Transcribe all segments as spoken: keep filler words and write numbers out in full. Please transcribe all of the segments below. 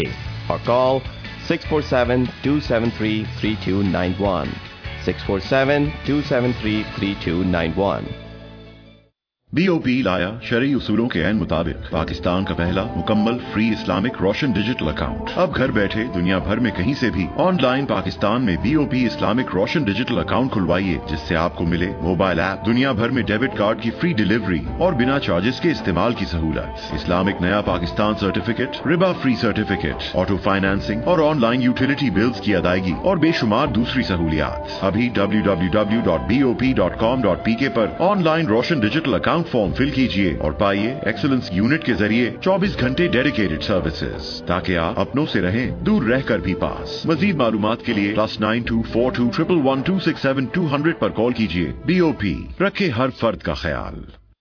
or call six four seven, two seven three, three two nine one. six four seven, two seven three, three two nine one. B O P लाया शरई उसूलों के ऐन मुताबिक पाकिस्तान का पहला मुकम्मल free Islamic Roshan digital account. अब घर बैठे दुनिया भर में कहीं से भी ऑनलाइन पाकिस्तान में B O P Islamic Roshan digital account खुलवाइए, जिससे आपको मिले मोबाइल ऐप, दुनिया भर में डेबिट कार्ड की फ्री डिलीवरी और बिना चार्जेस के इस्तेमाल की सहूलत, इस्लामिक नया पाकिस्तान सर्टिफिकेट, रिबा फ्री सर्टिफिकेट, ऑटो फाइनेंसिंग और ऑनलाइन यूटिलिटी बिल्स की अदायगी और बेशुमार दूसरी सहूलियात। अभी W W W dot B O P dot com dot P K पर online Roshan digital account form fill कीजिए और पाइए एक्सीलेंस यूनिट के जरिए चौबीस घंटे डेडिकेटेड सर्विसेज, ताकि आप अपनों से रहें दूर रहकर भी पास। मजीद मालूमात के लिए plus nine two four two triple one two six seven two hundred पर कॉल कीजिए। बी ओ पी, रखे हर फर्द का ख्याल।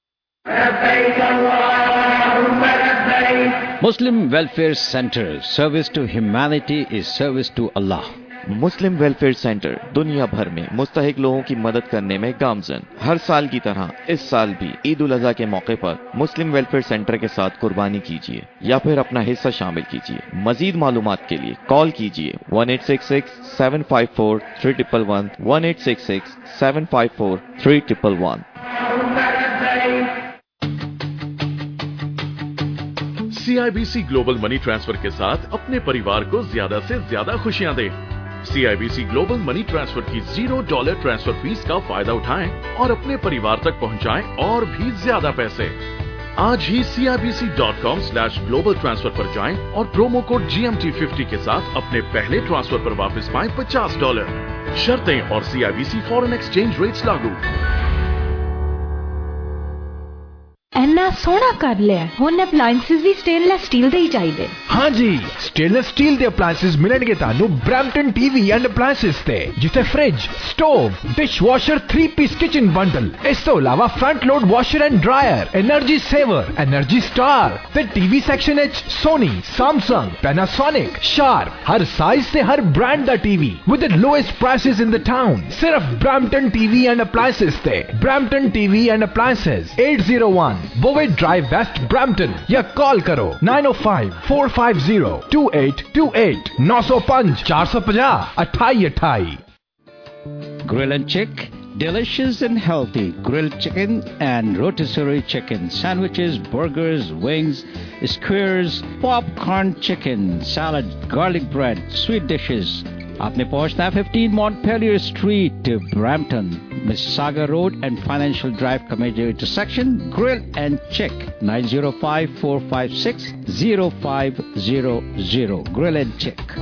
Muslim Welfare Center, service to humanity is service to Allah. Muslim welfare centre दुनिया भर में मुस्तहिक लोगों की मदद करने में गामजन। हर साल की तरह इस साल भी ईद उल अज़हा के मौके पर मुस्लिम वेलफेयर सेंटर के साथ कुर्बानी कीजिए या फिर अपना हिस्सा शामिल कीजिए। मजीद मालूमात के लिए कॉल कीजिए one eight six six seven five four three triple one one eight six six seven five four three triple one. C I B C global money transfer के साथ अपने परिवार को ज्यादा से ज्यादा खुशियां दें। C I B C global money transfer की जीरो डॉलर ट्रांसफर फीस का फायदा उठाएं और अपने परिवार तक पहुंचाएं और भी ज्यादा पैसे। आज ही C I B C dot com slash global transfer पर जाएं और promo code G M T fifty के साथ अपने पहले ट्रांसफर पर वापस पाएं पचास डॉलर। शर्तें और C I B C foreign exchange rates लागू। एना सोना कर लिया हुन अप्लायंसेस भी स्टेनलेस स्टील दे ही चाहिए। हाँ जी, स्टेनलेस स्टील दे अप्लायंसेस मिलणगे तानू ब्रैम्पटन टीवी एंड अप्लायंसेस ते, जिथे fridge, stove, dish washer, three piece kitchen bundle, इस तो अलावा front load washer and dryer, energy saver, energy star ते टीवी सेक्शन एच सोनी, सैमसंग, पैनासोनिक, शार्प, हर साइज से हर ब्रांड दा TV with the lowest prices in the town. सिर्फ ब्रैम्पटन टीवी एंड अप्लायंसेस ते। Brampton TV and appliances eight zero one Bovaird Drive West Brampton या call करो nine o five four five zero two eight two eight नौ सौ पांच चार सौ पचास अठाई अठाई। Grill and Chick, delicious and healthy grilled chicken and rotisserie chicken, sandwiches, burgers, wings, skewers, popcorn chicken, salad, garlic bread, sweet dishes. आपने पहुंचना है fifteen Montpelier Street, Brampton, Mississauga Road and Financial Drive का major intersection. Grill and Chick, nine zero five, four five six, zero five zero zero. Grill and Chick.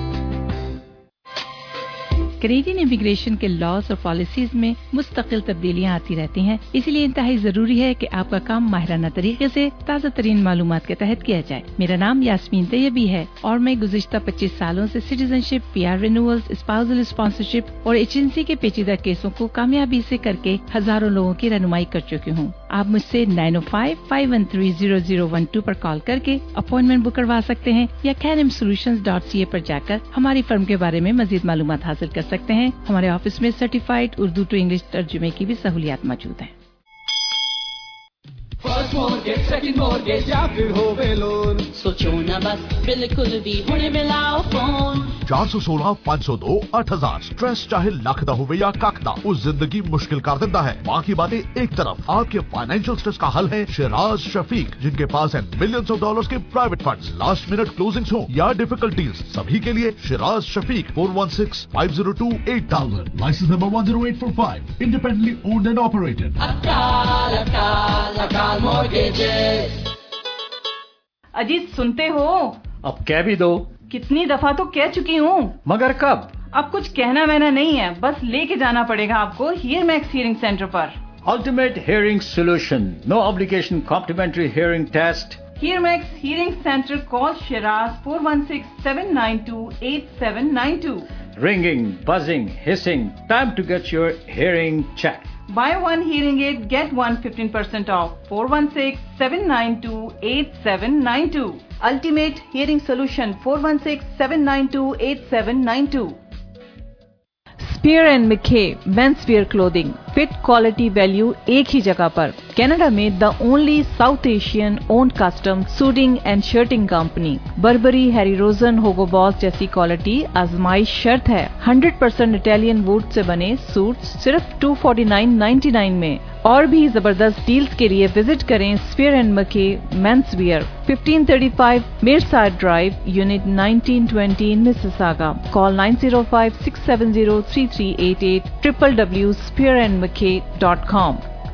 Canadian immigration के laws और policies में मुस्तकिल तब्दीलियां आती रहती हैं, इसलिए इंतहाई जरूरी है कि आपका काम माहिराना तरीके से ताज़ा तरीन मालूमात के तहत किया जाए। मेरा नाम यास्मीन तैयबी है और मैं गुज़िश्ता पच्चीस सालों से citizenship, P R renewals, spousal sponsorship और एजेंसी के पेचीदा केसों को कामयाबी से करके हजारों लोगों की रहनुमाई कर चुकी हूँ। आप मुझसे nine o five, five one three, zero zero one two पर कॉल करके अपॉइंटमेंट बुक करवा सकते हैं या कैनम सोल्यूशंस डॉट सी ए पर जाकर हमारी फर्म के बारे में मजीद मालूमात हासिल कर सकते हैं। हमारे ऑफिस में सर्टिफाइड उर्दू टू इंग्लिश तर्जुमे की भी सहूलियात मौजूद है। फर्स्ट मॉर्गेज, सेकंड मॉर्गेज या फिर होवे लोन, सोचो ना बस, बिल्कुल भी हुणे मिलाओ फोन। चार सौ सोलह पाँच सौ दो आठ हजार। स्ट्रेस चाहे लख दा होवे या कख दा, उस जिंदगी मुश्किल कर देता है। बाकी बातें एक तरफ, आपके फाइनेंशियल स्ट्रेस का हल है शिराज शफीक, जिनके पास है मिलियंस ऑफ डॉलर्स के private funds. Last minute closings हो या डिफिकल्टीज, सभी के लिए Shiraz Shafiq four one six five zero two eight thousand. License number one zero eight four five, independently owned and operated. अकाल अकाल अकाल मॉर्गेजेस। अजीत सुनते हो? अब कह भी दो। कितनी दफा तो कह चुकी हूँ। मगर कब? अब कुछ कहना वहना नहीं है, बस लेके जाना पड़ेगा आपको हियर मैक्स हियरिंग सेंटर पर। Ultimate hearing solution, no obligation complimentary hearing test. HearMax hearing centre, call Shiraz four one six seven nine two eight seven nine two. Ringing, buzzing, hissing, time to get your hearing checked. Buy one hearing aid, get one fifteen percent off. four one six seven nine two eight seven nine two. Ultimate Hearing Solution, four one six seven nine two eight seven nine two. Spier and Mackay men's wear clothing, fit quality value एक ही जगह पर। Canada में the only South Asian owned custom suiting and shirting company. Burberry, Harry Rosen, Hugo Boss जैसी quality आजमाइश शर्त है। Hundred percent Italian would say बने सूट सिर्फ two forty nine ninety nine में। और भी जबरदस्त डील्स के लिए विजिट करें Spier and Mackay men's wear, fifteen thirty five Meyerside drive, unit nineteen twenty in Mississauga. Call nine zero five six seven zero three three eight eight, triple W Spier and Mackay dot com.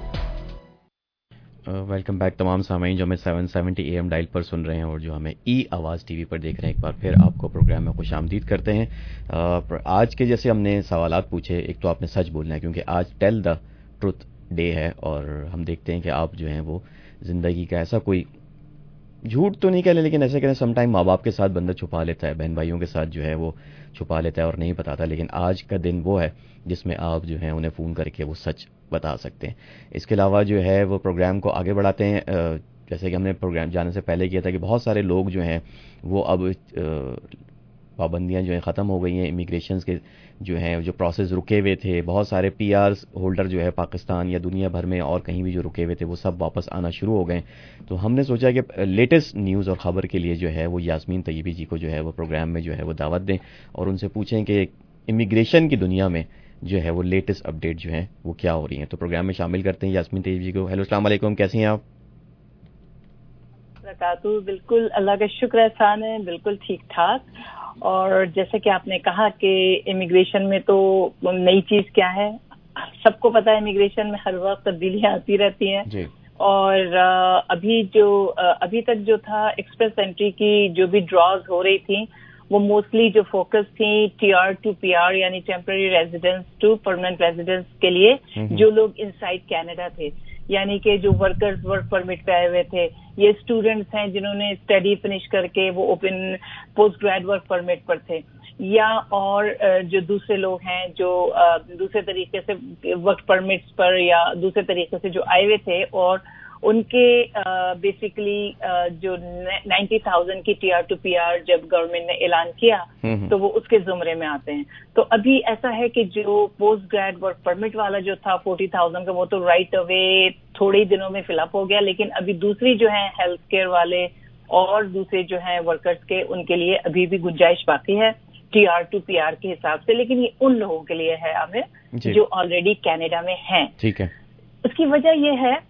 Welcome back तमाम सामीन जो हमें seven seventy A M dial पर सुन रहे हैं और जो हमें ई आवाज़ टीवी पर देख रहे हैं। एक बार फिर आपको प्रोग्राम में खुश आमदीद करते हैं। uh, आज के जैसे हमने सवालात पूछे, एक तो आपने सच बोलना है क्योंकि आज टेल द ट्रुथ डे है और हम देखते हैं कि आप जो हैं वो ज़िंदगी का ऐसा कोई झूठ तो नहीं कह ले, लेकिन ऐसे करें समटाइम माँ बाप के साथ बंदा छुपा लेता है, बहन भाइयों के साथ जो है वो छुपा लेता है और नहीं बताता। लेकिन आज का दिन वो है जिसमें आप जो है उन्हें फ़ोन करके वो सच बता सकते हैं। इसके अलावा जो है वो प्रोग्राम को आगे बढ़ाते हैं। जैसे कि हमने प्रोग्राम जाने से पहले किया था कि बहुत सारे लोग जो हैं वो अब पाबंदियां जो हैं ख़त्म हो गई हैं, इमिग्रेशन के जो हैं जो प्रोसेस रुके हुए थे, बहुत सारे पीआर होल्डर जो है पाकिस्तान या दुनिया भर में और कहीं भी जो रुके हुए थे वो सब वापस आना शुरू हो गए। तो हमने सोचा कि लेटेस्ट न्यूज़ और ख़बर के लिए जो है वो यास्मीन तैयबी जी को जो है वो प्रोग्राम में जो है वो दावत दें और उनसे पूछें कि इमिग्रेशन की दुनिया में जो है वो लेटेस्ट अपडेट जो है वो क्या हो रही हैं। तो प्रोग्राम में शामिल करते हैं यास्मीन तैयबी जी को। हेलो, अस्सलाम वालेकुम, कैसी हैं आप? बिल्कुल, अल्लाह का शुक्र एहसान है, बिल्कुल ठीक ठाक। और जैसे कि आपने कहा कि इमिग्रेशन में तो नई चीज क्या है, सबको पता है इमिग्रेशन में हर वक्त तब्दीलियां आती रहती हैं जी। और अभी जो अभी तक जो था एक्सप्रेस एंट्री की जो भी ड्रॉज हो रही थी वो मोस्टली जो फोकस थी टीआर टू पीआर यानी temporary residence to permanent residence के लिए, जो लोग इनसाइड कनाडा थे, यानी कि जो वर्कर्स वर्क परमिट पे आए हुए थे, ये स्टूडेंट्स हैं जिन्होंने स्टडी फिनिश करके वो open post grad work permit पर थे, या और जो दूसरे लोग हैं जो दूसरे तरीके से वर्क परमिट्स पर या दूसरे तरीके से जो आए हुए थे और उनके बेसिकली जो नाइन्टी थाउजेंड की टीआर टू पीआर जब गवर्नमेंट ने ऐलान किया तो वो उसके जुमरे में आते हैं। तो अभी ऐसा है कि जो पोस्ट ग्रेड वर्क परमिट वाला जो था फोर्टी थाउजेंड का वो तो राइट अवे थोड़े ही दिनों में फिलअप हो गया, लेकिन अभी दूसरी जो है हेल्थ केयर वाले और दूसरे जो है वर्कर्स के, उनके लिए अभी भी गुंजाइश बाकी है टीआर टू पीआर के हिसाब से, लेकिन ये उन लोगों के लिए है आमिर जो ऑलरेडी कनाडा में हैं। ठीक है। उसकी वजह यह है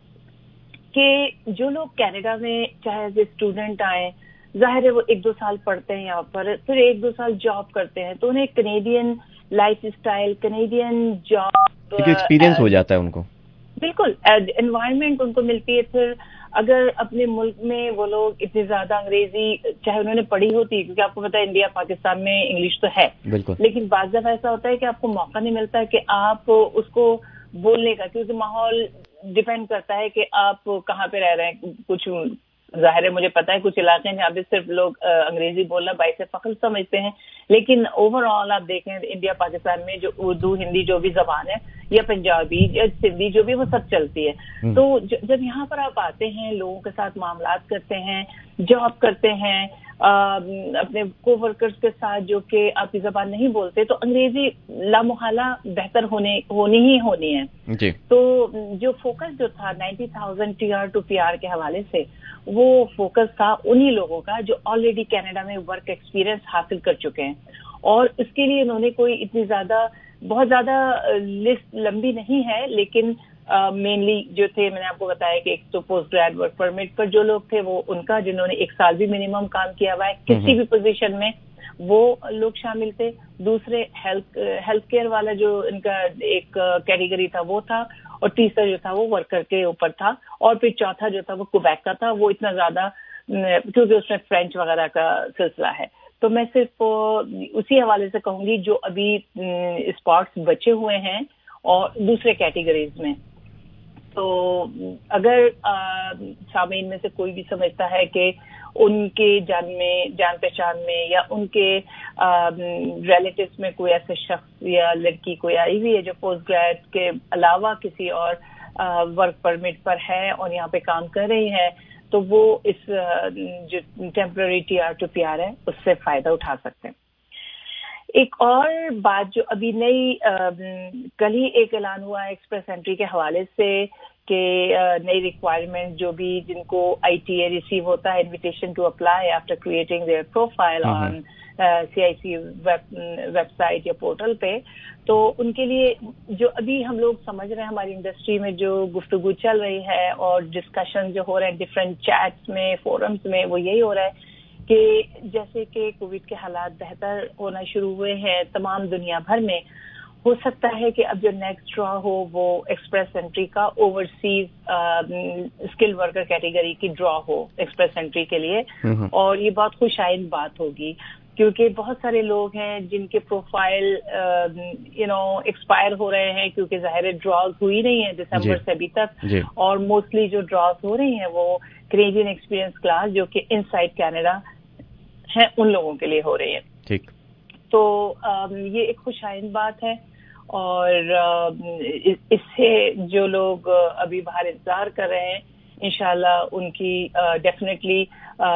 कि जो लोग कनाडा में चाहे एज ए स्टूडेंट आए, जाहिर है वो एक दो साल पढ़ते हैं यहाँ पर, फिर एक दो साल जॉब करते हैं, तो उन्हें Canadian lifestyle, Canadian job experience हो जाता है उनको, बिल्कुल एनवायरनमेंट उनको मिलती है। फिर अगर अपने मुल्क में वो लोग इतनी ज्यादा अंग्रेजी चाहे उन्होंने पढ़ी होती, क्योंकि आपको पता है इंडिया पाकिस्तान में इंग्लिश तो है, लेकिन बाज़ दफा ऐसा होता है कि आपको मौका नहीं मिलता है कि आप उसको बोलने का, क्योंकि माहौल डिपेंड करता है कि आप कहाँ पे रह रहे हैं। कुछ जाहिर है मुझे पता है कुछ इलाके हैं जहाँ पे सिर्फ लोग अंग्रेजी बोलना बाइस से फख्र समझते हैं, लेकिन ओवरऑल आप देखें इंडिया पाकिस्तान में जो उर्दू हिंदी जो भी जबान है या पंजाबी या सिंधी जो भी वो सब चलती है। तो जब यहाँ पर आप आते हैं, लोगों के साथ मामलात करते हैं, जॉब करते हैं, आ, अपने को वर्कर्स के साथ जो कि आपकी जबान नहीं बोलते, तो अंग्रेजी लामुहाला बेहतर होने होनी ही होनी है जी। तो जो फोकस जो था ninety thousand TR to PR के हवाले से, वो फोकस था उन्हीं लोगों का जो ऑलरेडी कनाडा में वर्क एक्सपीरियंस हासिल कर चुके हैं, और इसके लिए इन्होंने कोई इतनी ज्यादा बहुत ज्यादा लिस्ट लंबी नहीं है, लेकिन मेनली uh, जो थे मैंने आपको बताया कि एक तो पोस्ट ग्रेड वर्क परमिट पर जो लोग थे वो उनका जिन्होंने एक साल भी मिनिमम काम किया हुआ है किसी भी पोजीशन में, वो लोग शामिल थे। दूसरे हेल्थ हेल्थ केयर वाला जो इनका एक कैटेगरी था वो था, और तीसरा जो था वो वर्कर के ऊपर था, और फिर चौथा जो था वो क्वेबेक का था। वो इतना ज्यादा क्योंकि उसमें फ्रेंच वगैरह का सिलसिला है। तो मैं सिर्फ उसी हवाले से कहूंगी जो अभी स्पॉट्स बचे हुए हैं और दूसरे कैटेगरीज में। तो अगर सामीन में से कोई भी समझता है कि उनके जान में जान पहचान में या उनके रिलेटिव्स में कोई ऐसे शख्स या लड़की कोई आई हुई है जो पोस्ट ग्रेड के अलावा किसी और आ, वर्क परमिट पर है और यहाँ पे काम कर रही है, तो वो इस जो टेम्पररी टीआर टू पीआर है उससे फायदा उठा सकते हैं। ایک اور بات جو ابھی نئی کل ہی ایک اعلان ہوا ہے ایکسپریس انٹری کے حوالے سے کہ نئی ریکوائرمنٹ جو بھی جن کو آئی ٹی اے ریسیو ہوتا ہے invitation to apply after creating their profile on C I C website یا پورٹل پہ، تو ان کے لیے جو ابھی ہم لوگ سمجھ رہے ہیں ہماری انڈسٹری میں جو گفتگو چل رہی ہے اور ڈسکشن جو ہو رہے ہیں ڈفرینٹ چیٹس میں فورمز میں، وہ یہی ہو رہا ہے کہ جیسے کہ کووڈ کے حالات بہتر ہونا شروع ہوئے ہیں تمام دنیا بھر میں، ہو سکتا ہے کہ اب جو نیکسٹ ڈرا ہو وہ ایکسپریس انٹری کا اوورسیز اسکل ورکر کیٹیگری کی ڈرا ہو ایکسپریس انٹری کے لیے، اور یہ بہت خوش آئند بات ہوگی کیونکہ بہت سارے لوگ ہیں جن کے پروفائل یو نو ایکسپائر ہو رہے ہیں کیونکہ ظاہر ڈراز ہوئی نہیں ہے دسمبر سے ابھی تک، اور موسٹلی جو ڈراز ہو رہی ہیں وہ کینیڈین ایکسپیرئنس کلاس جو کہ ان سائڈ کینیڈا ہیں ان لوگوں کے لیے ہو رہی ہے. ٹھیک، تو یہ ایک خوش آئند بات ہے، اور اس سے جو لوگ ابھی باہر انتظار کر رہے ہیں انشاءاللہ ان کی ڈیفینیٹلی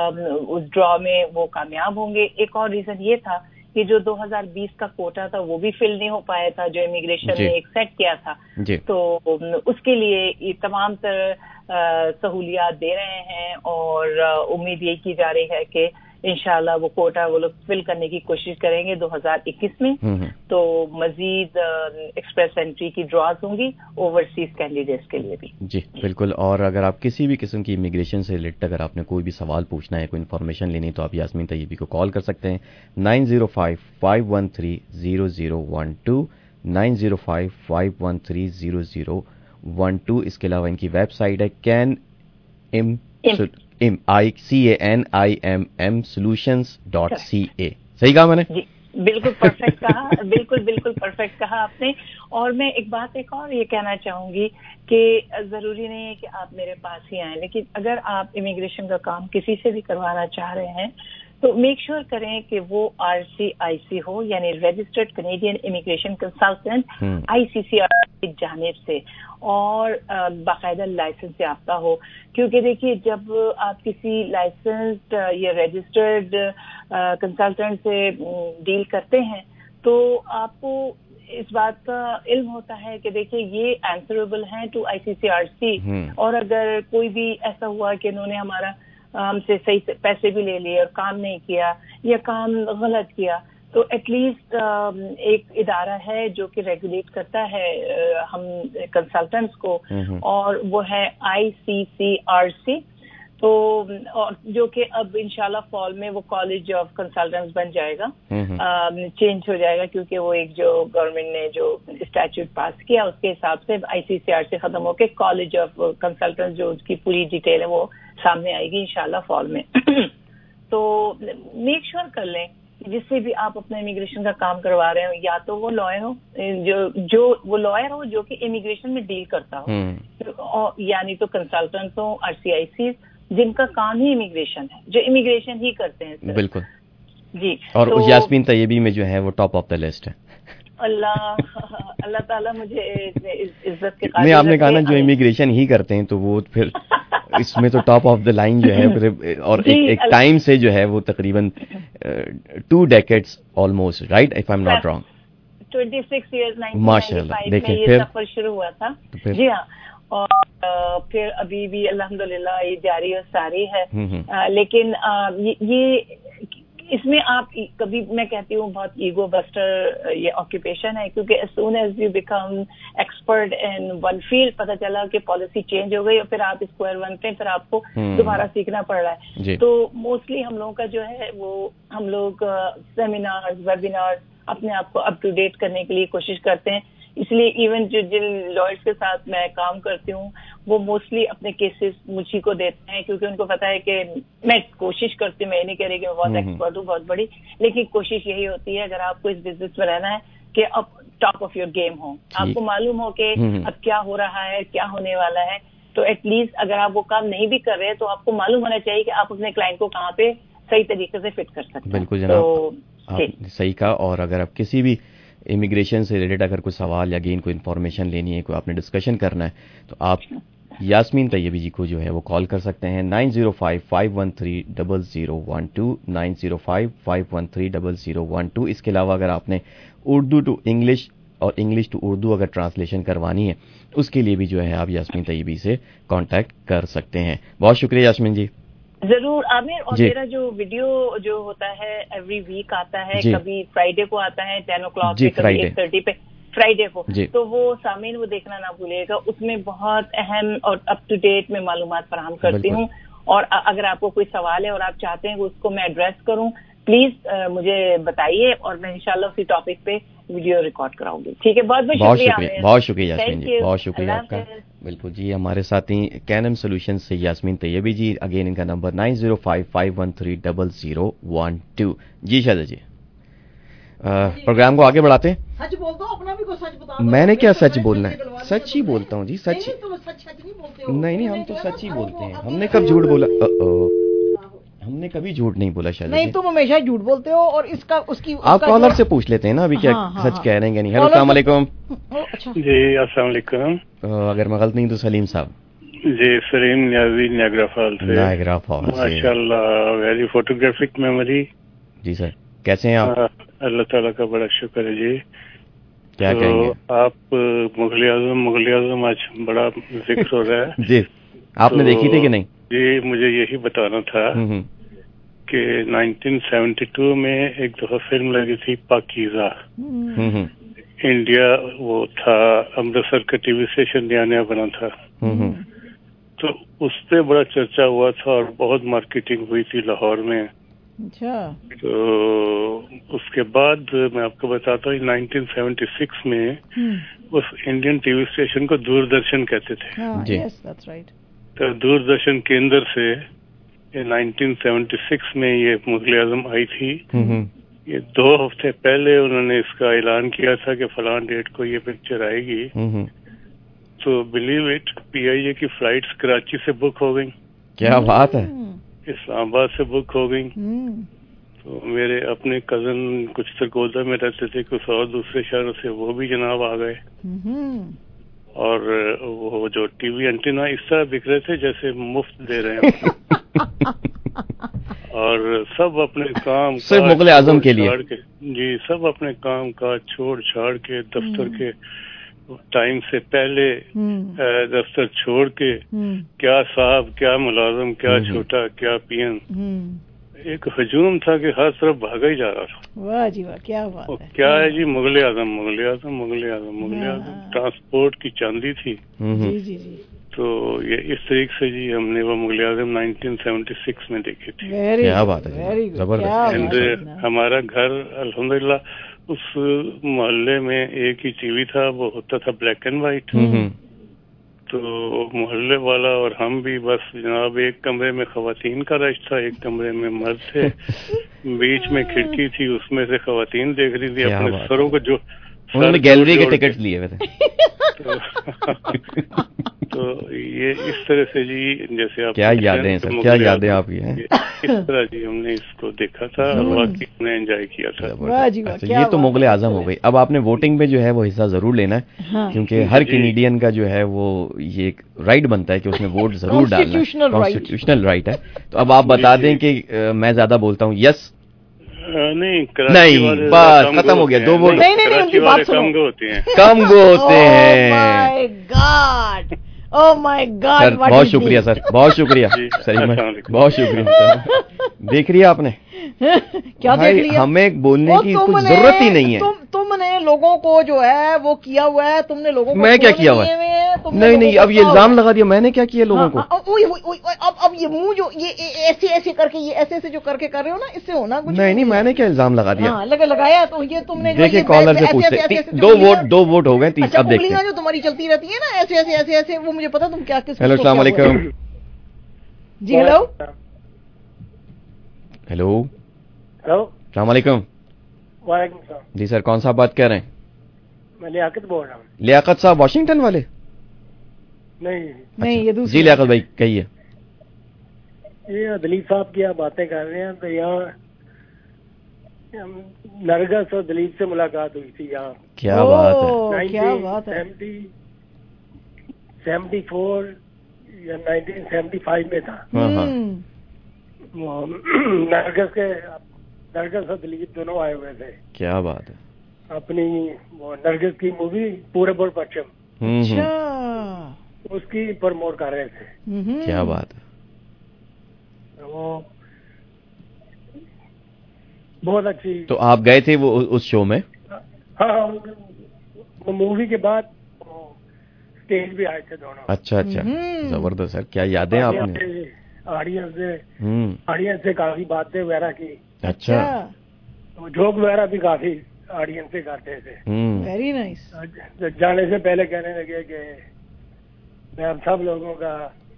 اس ڈرا میں وہ کامیاب ہوں گے. ایک اور ریزن یہ تھا کہ جو دو ہزار بیس کا کوٹا تھا وہ بھی فل نہیں ہو پایا تھا جو امیگریشن نے ایک سیٹ کیا تھا، تو اس کے لیے یہ تمام تر سہولیات دے رہے ہیں، اور امید یہ کی جا رہی ہے کہ انشاءاللہ وہ کوٹا وہ لوگ فل کرنے کی کوشش کریں گے دو ہزار اکیس میں، تو مزید ایکسپریس انٹری کی ڈراز ہوں گی اوورسیز کینڈیڈیٹس کے لیے بھی. جی بالکل، اور اگر آپ کسی بھی قسم کی امیگریشن سے ریلیٹڈ اگر آپ نے کوئی بھی سوال پوچھنا ہے، کوئی انفارمیشن لینی، تو آپ یاسمین طیبی کو کال کر سکتے ہیں nine zero five five one three zero zero one two nine zero five five one three zero zero one two. اس کے علاوہ ان کی ویب سائٹ ہے can M M I C A N I M M solutions dot C A. صحیح کہا میں نے؟ جی بالکل پرفیکٹ کہا، بالکل بالکل پرفیکٹ کہا آپ نے. اور میں ایک بات ایک اور یہ کہنا چاہوں گی کہ ضروری نہیں ہے کہ آپ میرے پاس ہی آئیں، لیکن اگر آپ امیگریشن کا کام کسی سے بھی کروانا چاہ رہے ہیں تو میک شیور کریں کہ وہ آر سی آئی سی ہو، یعنی registered Canadian immigration consultant I C C R C جانب سے، اور باقاعدہ لائسنس یافتہ ہو. کیونکہ دیکھیے جب آپ کسی لائسنسڈ یا رجسٹرڈ کنسلٹنٹ سے ڈیل کرتے ہیں تو آپ کو اس بات کا علم ہوتا ہے کہ دیکھیے یہ آنسریبل ہیں to I C C R C, اور اگر کوئی بھی ایسا ہوا کہ انہوں نے ہمارا ہم سے صحیح سے پیسے بھی لے لیے اور کام نہیں کیا یا کام غلط کیا، تو ایٹ لیسٹ ایک ادارہ ہے جو کہ ریگولیٹ کرتا ہے ہم کنسلٹنٹس کو، اور وہ ہے آئی سی سی آر سی. تو اور جو کہ اب انشاءاللہ فال میں وہ کالج آف کنسلٹنٹس بن جائے گا، چینج ہو جائے گا، کیونکہ وہ ایک جو گورنمنٹ نے جو اسٹیچوٹ پاس کیا اس کے حساب سے آئی سی سی آر سے ختم ہو کے کالج آف کنسلٹنٹس جو اس کی پوری ڈیٹیل ہے وہ سامنے آئے گی انشاءاللہ فال میں. تو میک شیور کر لیں جس سے بھی آپ اپنا امیگریشن کا کام کروا رہے ہو، یا تو وہ لائر ہو جو جو وہ لائر ہو جو کہ امیگریشن میں ڈیل کرتا ہو، یعنی تو کنسلٹنٹس ہوں، آر سی آئی سی جن کا کام ہی امیگریشن ہے، جو امیگریشن ہی کرتے ہیں. بالکل جی. اور یاسمین طیبی میں جو ہے وہ ٹاپ آف دا لسٹ ہے. اللہ اللہ تعالیٰ مجھے عزت کے قابل. آپ نے کہا نا جو امیگریشن ہی کرتے ہیں تو وہ پھر اس میں تو ٹاپ آف دا لائن جو ہے، اور ایک ٹائم سے جو ہے وہ تقریباً two decades almost, right if I'm not wrong, twenty six years ماشاء اللہ. دیکھیں پھر سفر شروع ہوا تھا. جی ہاں، اور پھر ابھی بھی الحمدللہ یہ جاری اور ساری ہے. لیکن یہ اس میں آپ کبھی میں کہتی ہوں بہت ایگو بسٹر یہ آکوپیشن ہے، کیونکہ as soon as you become expert in one field پتہ چلا کہ پالیسی چینج ہو گئی اور پھر آپ اسکوائر ون پہ پھر آپ کو دوبارہ سیکھنا پڑ رہا ہے. تو موسٹلی ہم لوگوں کا جو ہے وہ ہم لوگ سیمینارز ویبینارز اپنے آپ کو اپ ٹو ڈیٹ کرنے کے لیے کوشش کرتے ہیں. اس لیے ایون جو جن لائرس کے ساتھ میں کام کرتی ہوں وہ موسٹلی اپنے کیسز مجھے کو دیتے ہیں، کیونکہ ان کو پتا ہے کہ میں کوشش کرتی ہوں، میں نہیں کہہ رہی کہ میں بہت ایکسپرٹ ہوں بہت بڑی، لیکن کوشش یہی ہوتی ہے اگر آپ کو اس بزنس میں رہنا ہے کہ اب ٹاپ آف یور گیم ہو، آپ کو معلوم ہو کہ اب کیا ہو رہا ہے کیا ہونے والا ہے. تو ایٹ لیسٹ اگر آپ وہ کام نہیں بھی کر رہے تو آپ کو معلوم ہونا چاہیے کہ آپ اپنے کلائنٹ کو کہاں پہ صحیح طریقے سے فٹ کر سکتے ہیں. بالکل جناب، آپ نے صحیح کہا. اور اگر آپ کسی بھی امیگریشن سے ریلیٹڈ اگر کوئی سوال یا اگین کوئی انفارمیشن لینی ہے، کوئی آپ نے ڈسکشن کرنا ہے، تو آپ یاسمین طیبی جی کو جو ہے وہ کال کر سکتے ہیں nine zero five five one three double zero one two nine zero five five one three double zero one two. اس کے علاوہ اگر آپ نے اردو ٹو انگلش اور انگلش ٹو اردو اگر ٹرانسلیشن کروانی ہے اس کے لیے بھی جو ہے آپ یاسمین طیبی سے کانٹیکٹ کر سکتے ہیں. بہت شکریہ یاسمین جی. ضرور عامر. اور جی. میرا جو ویڈیو جو ہوتا ہے ایوری ویک آتا ہے, جی. کبھی فرائیڈے کو آتا ہے ٹین او کلاک جی, پہ, کبھی ایٹ تھرٹی پہ فرائیڈے کو, جی. تو وہ سامعین وہ دیکھنا نہ بھولے گا. اس میں بہت اہم اور اپ ٹو ڈیٹ میں معلومات فراہم کرتی ہوں, اور اگر آپ کو کوئی سوال ہے اور آپ چاہتے ہیں کہ اس کو میں ایڈریس کروں, پلیز مجھے بتائیے اور میں انشاءاللہ اسی ٹاپک پہ ویڈیو ریکارڈ کراؤں گی. ٹھیک ہے, بہت بہت شکریہ. بہت شکریہ یاسمین جی, بہت شکریہ آپ کا. بالکل جی, ہمارے ساتھی کینم سولوشن سے یاسمین طیبی جی. اگین ان کا number nine zero five five one three double zero one two. جی شاہدہ جی, پروگرام کو آگے بڑھاتے ہیں. سچ بولتا ہوں, اپنا بھی کوئی سچ بتا. میں نے کیا سچ بولنا ہے, سچ ہی بولتا ہوں جی. سچ نہیں نہیں, ہم تو سچ ہی بولتے ہیں. ہم نے کب جھوٹ بولا؟ ہم نے کبھی جھوٹ نہیں بولا شاید. نہیں, تم ہمیشہ جھوٹ بولتے ہو. اور اس کا اس کی آپ کالر سے پوچھ لیتے ہیں نا ابھی کیا سچ کہہ رہے ہیں نہیں. ہیلو, السلام علیکم. جی السلام علیکم. اگر میں غلط نہیں تو سلیم صاحب. جی سلیم نیازی نیاگرا فال سے. نیاگرا فال سے. ماشاء اللہ, ویری فوٹوگرافک میموری. جی سر, کیسے ہیں آپ؟ اللہ تعالیٰ کا بڑا شکر ہے جی. کیا کہیں گے آپ؟ مغل اعظم مغل اعظم آج بڑا ذکر ہو رہا ہے. جی, آپ نے دیکھی تھی کہ نہیں؟ جی مجھے یہی بتانا تھا کہ نائنٹین سیونٹی ٹو میں ایک دفعہ فلم لگی تھی پاکیزہ. انڈیا وہ تھا, امرتسر کا ٹی وی اسٹیشن نیا نیا بنا تھا, تو اس پہ بڑا چرچا ہوا تھا اور بہت مارکیٹنگ ہوئی تھی لاہور میں. تو اس کے بعد میں آپ کو بتاتا ہوں, نائنٹین سیونٹی سکس میں اس انڈین ٹی وی اسٹیشن کو دوردرشن کہتے تھے. تو دوردرشن کیندر سے نائنٹین سیونٹی سکس میں یہ مغل اعظم آئی تھی. یہ دو ہفتے پہلے انہوں نے اس کا اعلان کیا تھا کہ فلاں ڈیٹ کو یہ پکچر آئے گی. تو بلیو اٹ, پی آئی اے کی فلائٹس کراچی سے بک ہو گئیں. کیا بات ہے. اسلام آباد سے بک ہو گئیں. تو میرے اپنے کزن کچھ سرگودا میں رہتے تھے, کچھ اور دوسرے شہروں سے, وہ بھی جناب آ گئے. اور وہ جو ٹی وی اینٹینا اس طرح بک رہے تھے جیسے مفت دے رہے ہیں. اور سب اپنے کام صرف مغل اعظم کے لیے. جی, سب اپنے کام کاج چھوڑ چھاڑ کے دفتر کے ٹائم سے پہلے دفتر چھوڑ کے, کیا صاحب کیا ملازم کیا چھوٹا کیا پی ایم, ایک ہجوم تھا کہ ہر طرف بھاگا ہی جا رہا تھا. واہ جی واہ, کیا بات ہے. کیا ہے جی, مغل اعظم مغل اعظم مغل اعظم مغل اعظم ٹرانسپورٹ کی چاندی تھی. جی جی جی. تو یہ اس طریقے سے جی ہم نے وہ Mughal Azam nineteen seventy six میں دیکھی تھی. کیا بات ہے, زبردست. ہمارا گھر الحمدللہ اس محلے میں ایک ہی ٹی وی تھا, وہ ہوتا تھا بلیک اینڈ وائٹ. تو محلے والا اور ہم بھی بس جناب ایک کمرے میں خواتین کا رش تھا, ایک کمرے میں مرد تھے, بیچ میں کھڑکی تھی, اس میں سے خواتین دیکھ رہی تھی اپنے سروں کو, جو انہوں نے گیلری کے ٹکٹ لیے ہوئے تھے. تو یہ اس طرح سے جی, جیسے آپ کیا یادیں ہیں سر, کیا یادیں آپ کی ہیں. اس طرح جی ہم نے اس کو دیکھا تھا اور واقعی ہم نے انجوائے کیا تھا. یہ تو مغل اعظم ہو گئی. اب آپ نے ووٹنگ میں جو ہے وہ حصہ ضرور لینا ہے, کیونکہ ہر کینیڈین کا جو ہے وہ یہ ایک رائٹ بنتا ہے کہ اس میں ووٹ ضرور ڈالنا ہے, کانسٹیٹیوشنل رائٹ ہے. تو اب آپ بتا دیں کہ میں زیادہ بولتا ہوں یس نہیں نہیں, بس ختم ہو گیا. دو ووٹ کم گو ہوتے ہیں, کم گو ہوتے ہیں. Oh my God! بہت شکریہ سر, بہت شکریہ سلیم, بہت شکریہ. دیکھ رہی ہے آپ نے کیا دیکھ لیا؟ ہمیں بولنے کی کچھ ضرورت ہی نہیں ہے. تم نے لوگوں کو جو ہے وہ کیا ہوا ہے, تم نے لوگوں کو. میں کیا کیا ہوا ہے؟ نہیں نہیں, اب یہ الزام لگا دیا. میں نے کیا کیا لوگوں کو؟ اب اب یہ منہ جو یہ ایسے ایسے کر کے, یہ ایسے ایسے جو کر کے کر رہے ہو نا, اس سے ہونا کچھ نہیں. نہیں میں نے کیا الزام لگا دیا؟ لگایا تو یہ تم نے. دیکھیں کالر سے پوچھتے, دو ووٹ دو ووٹ ہو گئے. اب دیکھتے ہیں جو تمہاری چلتی رہتی ہے نا ایسے ایسے ایسے ایسے, وہ مجھے پتا تم کیا کس. ہیلو السلام علیکم. جی ہیلو ہیلو ہیلو السلام علیکم. وعلیکم السلام. جی سر, کون صاحب بات کہہ رہے ہیں؟ میں لیاقت بول رہا ہوں. لیاقت صاحب واشنگٹن والے؟ نہیں نہیں, یہ دوسرے. جی لیاقت بھائی کہیے. یہ دلیپ صاحب کی آپ باتیں کر رہے ہیں, تو یہاں نرگس اور دلیپ سے ملاقات ہوئی تھی یہاں. کیا بات ہے, seventy four nineteen seventy five में था। हाँ हाँ वो नरगिस के नरगिस और दिलीप दोनों आए हुए थे। क्या बात है। अपनी वो नरगिस की मूवी पूरब और पश्चिम, अच्छा उसकी प्रमोट कर रहे थे। क्या बात है। वो बहुत अच्छी। तो आप गए थे वो उस शो में? हाँ, वो मूवी के बाद स्टेज भी आए थे दोनों। अच्छा अच्छा, जबरदस्त सर, क्या यादें आपने? ऑडियंस से ऑडियंस से काफी बातें वगैरह की। अच्छा, तो जोक वगैरह भी काफी ऑडियंस से करते थे। Very nice. जाने से पहले कहने लगे कि मैं हम सब लोगों का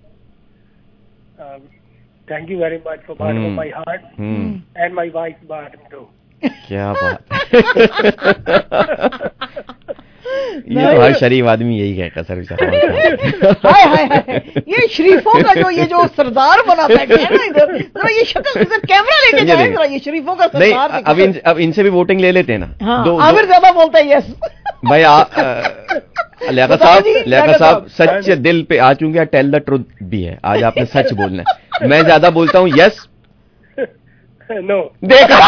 thank you very much for part of my heart and my wife bottom too. क्या बात ये तो हर शरीफ आदमी यही कहता सर बेचारा। हाय हाय हाय, ये शरीफों का जो ये जो सरदार बना बैठे हैं ना इधर, जरा ये शक्ल इधर कैमरा लेके जाए जरा, ये शरीफों का सरदार। नहीं, अब इन, अब इनसे भी वोटिंग ले लेते हैं ना। हाँ, दो, आमिर ज्यादा बोलता है यस भाई। लियाकत साहब, लियाकत साहब सच दिल पे आ चुके हैं, टेल द ट्रुथ भी है, आज आपने सच बोलना है। मैं ज्यादा बोलता हूँ यस नो, देखा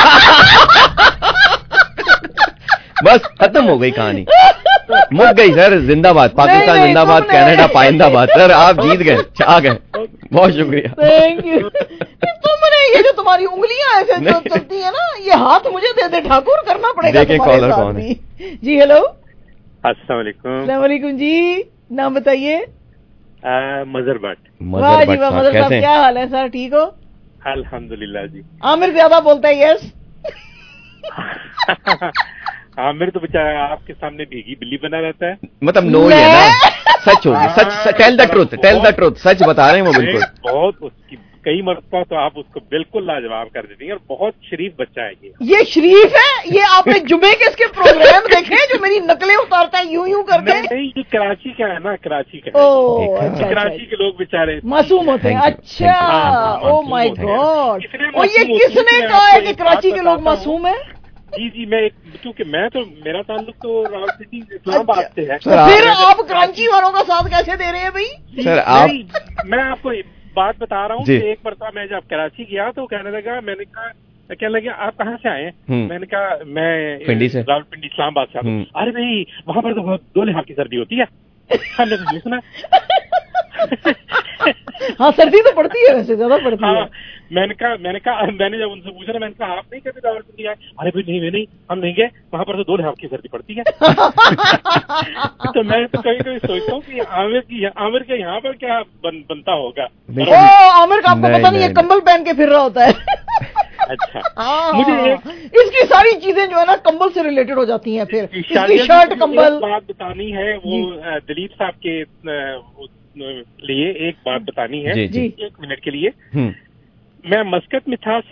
बस खत्म हो गई कहानी, मुक गई सर। जिंदाबाद पाकिस्तान, जिंदाबाद कनाडा, पाइंदाबाद। सर आप जीत गए, आ गए, बहुत शुक्रिया। Thank you. तुमने ये जो तुम्हारी उंगलियां ऐसे जो चलती है ना, ये हाथ मुझे दे दे ठाकुर, करना पड़ेगा। देखें कॉलर कौन है। जी हेलो, अस्सलाम वालेकुम। अस्सलाम वालेकुम जी, नाम बताइए। मजर भट्ट। वाह जी वाह, मजर साहब क्या हाल है सर, ठीक हो? अल्हम्दुलिल्लाह जी। आमिर ज्यादा बोलता है यस। आमिर तो बेचारा आपके सामने भीगी बिल्ली बना रहता है। मतलब नो ही है ना, सच होगी, सच, tell the truth, tell the truth, सच बता रहे हैं वो बिल्कुल। बहुत उसकी कई मरतबा तो आप उसको बिल्कुल लाजवाब कर देती हैं, और बहुत शरीफ बच्चा है ये। ये शरीफ है, ये आपने जुमे के इसके प्रोग्राम देखे जो मेरी नकलें उतारता है यूं यूं करके? नहीं, नहीं, ये कराची का है ना, कराची का है। ओ, अच्छा, कराची अच्छा, के लोग बेचारे मासूम होते हैं। अच्छा, ओ माय गॉड, और ये किसने कहा है कि कराची के लोग मासूम है? जी जी, मैं क्योंकि मैं तो मेरा ताल्लुक तो रावलपिंडी इस्लामाबाद से है। फिर आप कराची वालों का साथ कैसे दे रहे हैं भाई? सर आप, मैं आपको बात बता रहा हूँ कि एक मरतबा मैं जब कराची गया तो कहने लगा, मैंने कहा कहने लगे आप कहाँ से आए हैं? मैंने कहा मैं रावलपिंडी इस्लामाबाद से आता हूँ। अरे भाई वहाँ पर तो दो लिहाज की सर्दी होती है। हमने तो सुना। हाँ, सर्दी तो पड़ती है, वैसे ज्यादा पड़ती है। मैंने कहा मैंने कहा मैंने जब उनसे पूछा ना, मैंने कहा आप नहीं कहते रावलपिंडी आए? अरे भाई नहीं नहीं, हम नहीं गए, वहाँ पर तो दो लिहाज की सर्दी पड़ती है। तो मैं तो कभी कभी सोचता हूँ कि आमिर की आमिर के यहाँ पर क्या बन, बनता होगा। ओ, आमिर का आपको पता नहीं है, कंबल पहन के फिर रहा होता है। अच्छा, मुझे एक इसकी सारी चीजें जो है ना कंबल से रिलेटेड हो जाती हैं। फिर इसकी शर्ट कंबल। बात बतानी है, वो दिलीप साहब के लिए एक बात बतानी है, एक मिनट के लिए। मैं मस्कत में था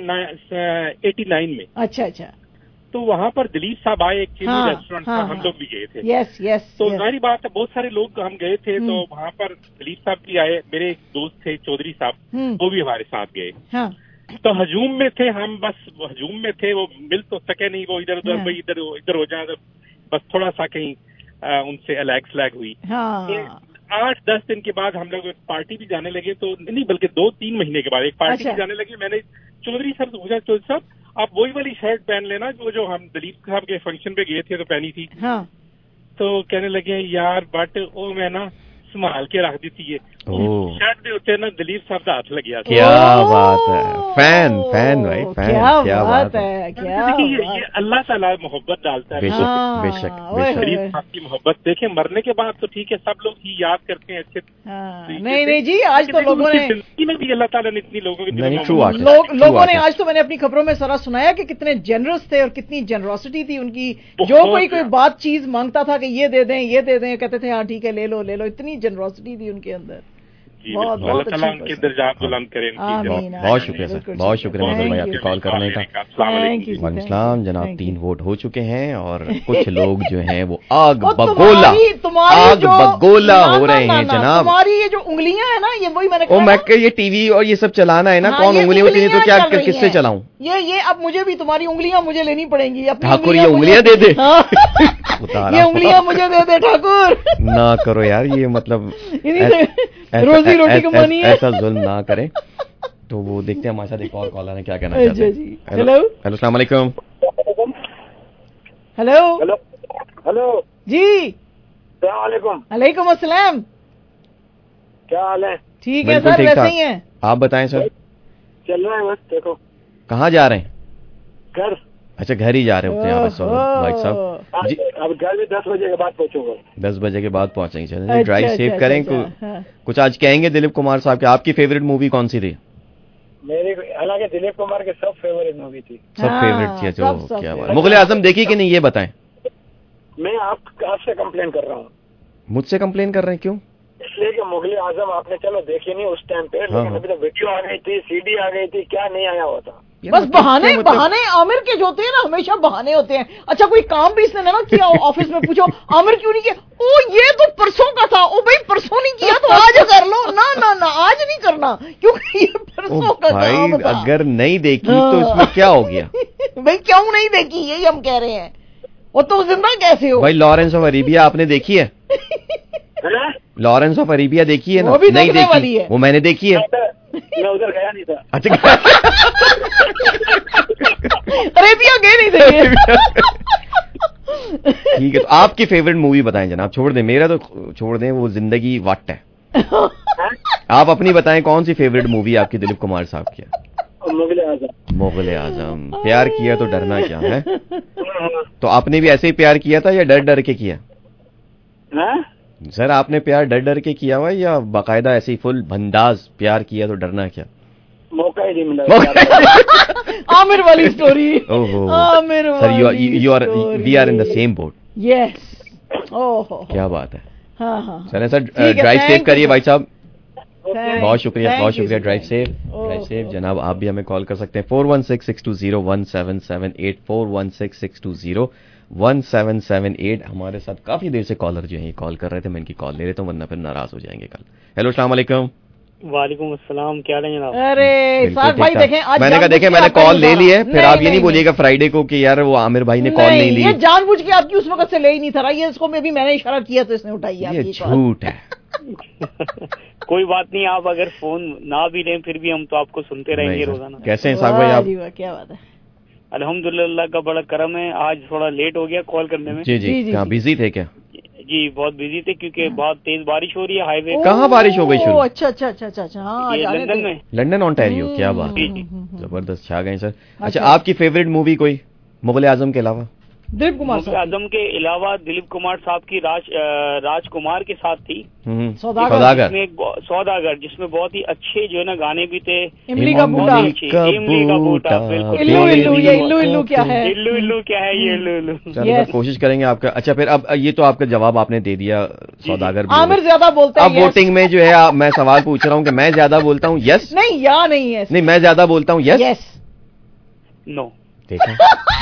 एटी नाइन में। अच्छा अच्छा। तो वहाँ पर दिलीप साहब आए, एक चीनी हाँ, रेस्टोरेंट हाँ, था, हम लोग भी गए थे। Yes yes. तो जाहिर बात है बहुत सारे लोग हम गए थे, तो वहाँ पर दिलीप साहब भी आए, मेरे एक दोस्त थे चौधरी साहब, वो भी हमारे साथ गए। हाँ। तो हजूम में थे हम, बस हजूम में थे, वो मिल तो सके नहीं, वो इधर उधर भाई इधर इधर हो जाए, बस थोड़ा सा कहीं उनसे अलैग स्लैग हुई। हाँ। आठ दस दिन के बाद हम लोग एक पार्टी भी जाने लगे, तो नहीं बल्कि दो तीन महीने के बाद एक पार्टी अच्छा। भी जाने लगे। मैंने चौधरी सर से पूछा, चौधरी साहब आप वही वाली शर्ट पहन लेना जो जो हम दिलीप साहब के फंक्शन पे गए थे तो पहनी थी। हाँ। तो कहने लगे यार बट वो मैं ना संभाल के रख दी थी, ये शर्ट दे होते ना दिलीप साहब का हाथ लग गया। क्या बात है, फैन फैन भाई फैन, क्या, क्या बात है, क्या देखिए ये, ये अल्लाह ताला मोहब्बत डालता है। बेशक बेशक बेशक। दिलीप साहब की मोहब्बत देखें, मरने के बाद तो ठीक है सब लोग ही याद करते हैं अच्छे। नहीं नहीं जी, आज तो लोगों ने जिंदगी में भी अल्लाह ताला ने इतनी लोगों के लोग लोगों ने आज तो मैंने अपनी खबरों में सारा सुनाया कि कितने जेनरस थे और कितनी जेनरोसिटी थी उनकी। जो कोई कोई बात चीज मांगता था कि ये दे दें ये दे दें, कहते थे हाँ ठीक है ले लो ले लो, इतनी जेनरोसिटी थी उनके अंदर। बहुत बहुत उनके दर्जात बुलंद करें। बहुत शुक्रिया सर, बहुत शुक्रिया मजर भाई आपके कॉल करने का। वालेकुम सलाम जनाब, तीन वोट हो चुके हैं और कुछ लोग जो हैं वो आग बगोला आग बगोला हो रहे हैं जनाब। तुम्हारी ये जो उंगलियां है ना, ये वही मैंने ओ मैं ये टीवी और ये सब चलाना है ना, कौन उंगलियों होती है तो क्या किससे चलाऊं? ये ये अब मुझे भी तुम्हारी उंगलियां मुझे लेनी पड़ेंगी। ठाकुर ये उंगलियां दे दे। یہ انگلیاں مجھے دے دے ٹھاکر. نہ کرو یار, یہ مطلب روزی روٹی کمانی ہے, ایسا ظلم نہ کریں. تو وہ دیکھتے ہیں ہمارے ساتھ ایک اور کالر ہے, کیا کہنا چاہتے ہیں. ہیلو ہیلو, السلام علیکم. ہیلو ہیلو جی, السلام علیکم. وعلیکم السلام. کیا حال ہے؟ ٹھیک ہے سر, ویسے ہی ہیں. آپ بتائیں سر. چل رہا ہے بس. دیکھو کہاں جا رہے ہیں؟ گھر. اچھا گھر ہی جا رہے ہوتے ہیں آپ بھائی صاحب جی. اب گھر بھی دس بجے کے بعد پہنچوں گا. دس بجے کے بعد پہنچیں گے. چلیں ڈرائیو سیو کریں. کچھ آج کہیں گے دلیپ کمار صاحب کے, آپ کی فیوریٹ مووی کون سی تھی؟ میری حالانکہ دلیپ کمار کی سب فیوریٹ مووی تھی. سب فیوریٹ تھی. جو کیا بات, مغل اعظم دیکھی کہ نہیں یہ بتائیں. میں آپ آپ سے کمپلین کر رہا ہوں. مجھ سے کمپلین کر رہے ہیں, کیوں؟ اس لیے کہ مغل اعظم آپ نے چلو دیکھی نہیں اس ٹائم پہ, لیکن ابھی تو ویڈیو آ گئی تھی, سی ڈی آ گئی تھی, کیا نہیں آیا ہوا تھا. بس بہانے بہانے عامر کے جو ہوتے ہیں نا, ہمیشہ بہانے ہوتے ہیں. اچھا کوئی کام بھی اس نے نا کیا آفس میں, پوچھو عامر کیوں نہیں کیا, او یہ تو پرسوں کا تھا. او بھائی پرسوں نہیں کیا تو آج کر لو. نہ نہ نہ آج نہیں کرنا, کیونکہ یہ پرسوں کا کام تھا. اگر نہیں دیکھی تو اس میں کیا ہو گیا بھائی, کیوں نہیں دیکھی یہی ہم کہہ رہے ہیں. وہ تو زندہ کیسے ہو بھائی. لارنس آف اریبیا آپ نے دیکھی ہے؟ لارنس آف اریبیا دیکھی ہے نا؟ نہیں دیکھی, وہ میں نے دیکھی ہے. میں ادھر گیا نہیں تھا. اچھا اریبیا گئے نہیں تھے. ٹھیک ہے, تو آپ کی فیوریٹ مووی بتائیں جناب. چھوڑ دیں میرا تو چھوڑ دیں, وہ زندگی وٹ ہے. آپ اپنی بتائیں کون سی فیوریٹ مووی آپ کی دلیپ کمار صاحب کی؟ مغل اعظم. مغل اعظم. پیار کیا تو ڈرنا کیا ہے. تو آپ نے بھی ایسے ہی پیار کیا تھا یا ڈر ڈر کے کیا؟ سر آپ نے پیار ڈر ڈر کے کیا ہوا یا باقاعدہ ایسے ہی فل بنداز پیار کیا تو ڈرنا کیا؟ موقع ہی نہیں ملا. عامر والی story. Aamir sir, you are we are in the same boat. Yes. اوہ کیا بات ہے. ہاں ہاں چلیں سر, ڈرائیو سیو کریے بھائی صاحب. بہت شکریہ, بہت شکریہ. ڈرائیو سیو ڈرائیو سیو جناب. آپ بھی ہمیں کال کر سکتے ہیں four one six six two zero one seven seven eight four one six six two zero one seven seven eight. ہمارے ساتھ کافی دیر سے کالر جو ہیں کال کر رہے تھے, میں ان کی کال لے لیتا ہوں ورنہ پھر ناراض ہو جائیں گے کل. ہیلو السلام علیکم. وعلیکم السلام, کیا رہے جناب؟ ارے صاحب بھائی دیکھیں, میں نے کہا دیکھیں میں نے کال لے لی ہے, پھر آپ یہ نہیں بولیے گا فرائیڈے کو کہ یار وہ عامر بھائی نے کال نہیں لی. یہ جان بوجھ کے آپ کی اس وقت سے لے ہی نہیں تھا. یہ اس کو میں بھی میں نے اشارہ کیا تو اس نے اٹھائی. یہ جھوٹ ہے. کوئی بات نہیں, آپ اگر فون نہ بھی لیں پھر بھی ہم تو آپ کو سنتے رہیں گے روزانہ. کیسے ہیں صاحب بھائی آپ؟ کیا بات ہے. الحمدللہ کا بڑا کرم ہے. آج تھوڑا لیٹ ہو گیا کال کرنے میں. جی جی, کہاں بزی تھے کیا؟ جی بہت بزی تھے کیونکہ بہت تیز بارش ہو رہی ہے ہائی وے. کہاں بارش ہو گئی شروع؟ اچھا اچھا اچھا اچھا. ہاں لندن میں. London Ontario. کیا بات ہے, زبردست چھا گئے سر. اچھا آپ کی فیوریٹ مووی کوئی مغل اعظم کے علاوہ؟ دلیپ کمار مغل اعظم کے علاوہ دلیپ کمار صاحب کی راج راج کمار کے ساتھ تھی سوداگر. سوداگر جس میں بہت ہی اچھے جو ہے نا گانے بھی تھے. املی کا بوٹا. املی کا بوٹا بالکل. الو الو, یہ الو الو کیا ہے؟ الو الو کیا ہے یہ الو الو. کوشش کریں گے آپ کا. اچھا پھر اب یہ تو آپ کا جواب آپ نے دے دیا سوداگر. عامر زیادہ بولتا ہے. اب ووٹنگ میں جو ہے میں سوال پوچھ رہا ہوں کہ میں زیادہ بولتا ہوں یس نہیں یا نہیں ہے. نہیں میں زیادہ بولتا ہوں یس یس نو. دیکھیں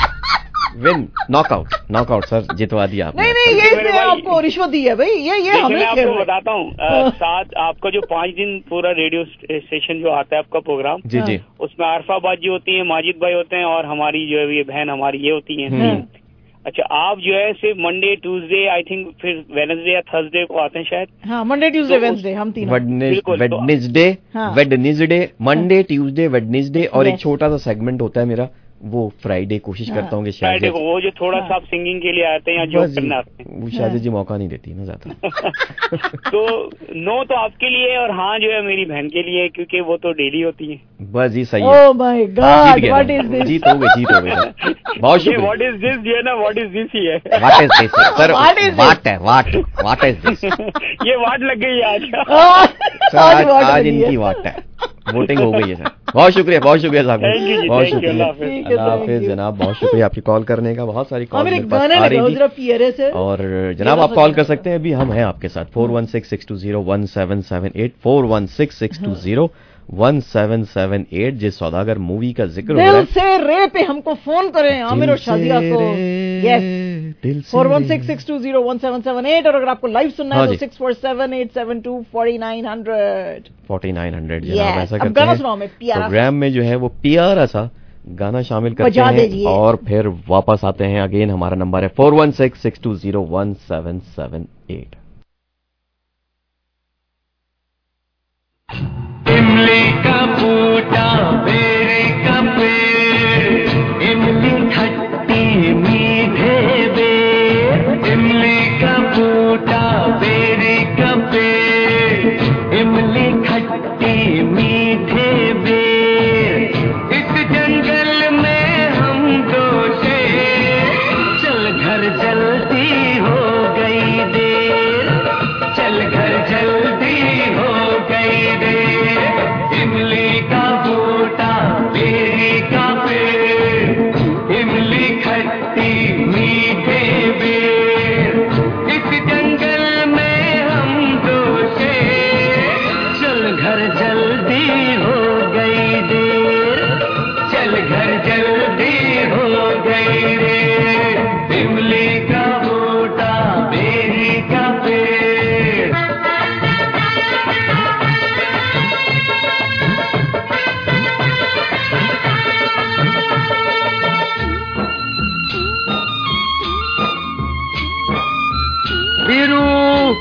one knock out knock out سر جتوا دیا آپ نے. نہیں نہیں یہ اس نے آپ کو رشوت دی ہے بھائی. یہ یہ ہمیں آپ کو بتاتا ہوں, ساتھ آپ کا جو پانچ دن پورا ریڈیو اسٹیشن جو آتا ہے آپ کا پروگرام, جی جی, اس میں عارفہ آباد جی ہوتی ہیں, ماجد بھائی ہوتے ہیں, اور ہماری جو ہے یہ بہن ہماری یہ ہوتی ہیں. اچھا آپ جو ہے صرف منڈے ٹیوزڈے آئی تھنک پھر ویڈنسڈے یا تھرسڈے کو آتے ہیں شاید. ہاں منڈے ٹیوزڈے ویڈنسڈے ہم تینوں. Wednesday Wednesday Monday Tuesday Wednesday, اور ایک چھوٹا سا سیگمنٹ ہوتا ہے میرا وہ فرائیڈے. کوشش کرتا ہوں کہ فرائیڈے کو وہ جو تھوڑا سا آپ سنگنگ کے لیے آتے ہیں یا جو کرنا آتے ہیں. وہ شاید جی موقع نہیں دیتی نا زیادہ. تو نو تو آپ کے لیے اور ہاں جو ہے میری بہن کے لیے, کیونکہ وہ تو ڈیلی ہوتی ہے. بس جی صحیح ہے. Oh my God what is this. جیت ہو گئے جیت ہو گئے. بہت شکریہ. واٹ از دس جو ہے نا واٹ از دس ہی ہے. What is this sir, what ہے واٹ واٹ از دس. یہ واٹ لگ گئی آج. آج ان کی واٹ ہے. ووٹنگ ہو گئی ہے سر. بہت شکریہ بہت شکریہ صاحب, بہت شکریہ. اللہ حافظ جناب, بہت شکریہ آپ کی کال کرنے کا. بہت ساری کال آ رہی تھی, اور جناب آپ کال کر سکتے ہیں. ابھی ہم ہیں آپ کے ساتھ four one six six two zero one seven seven eight four one six six two zero one seven seven eight. جس سوداگر مووی کا ذکر ہو رہا ہے, دل سے رے پہ ہم کو فون کریں عامر اور شادیہ کو. Yes four one six six two zero one seven seven eight, اور اگر آپ کو لائیو سننا ہے تو six four seven eight seven two forty nine hundred. Forty nine hundred جناب ایسا کرتے ہیں. پروگرام میں جو ہے وہ پیارا سا گانا شامل کرتے ہیں اور پھر واپس آتے ہیں. اگین ہمارا نمبر ہے four one six six two zero one seven seven eight. املی کا بوٹا بیری کا پیڑ, املی کھٹی میٹھے بیر. املی کا بوٹا بیری کا پیڑ, املی کھٹی میٹھے بیر. اس جنگل میں ہم دو شیر, چل گھر جلدی ہو گئی دیر, چل گھر جلدی ہو گئی دیر. املی کا بوٹا بیری کا پیڑ, املی کھٹی میٹھے بیر. اس جنگل میں ہم دو شیر, چل گھر جلدی ہو گئی دیر, چل گھر جلدی ہو گئی دیر. املی کا بوٹا بیری کا پیڑ. بیرو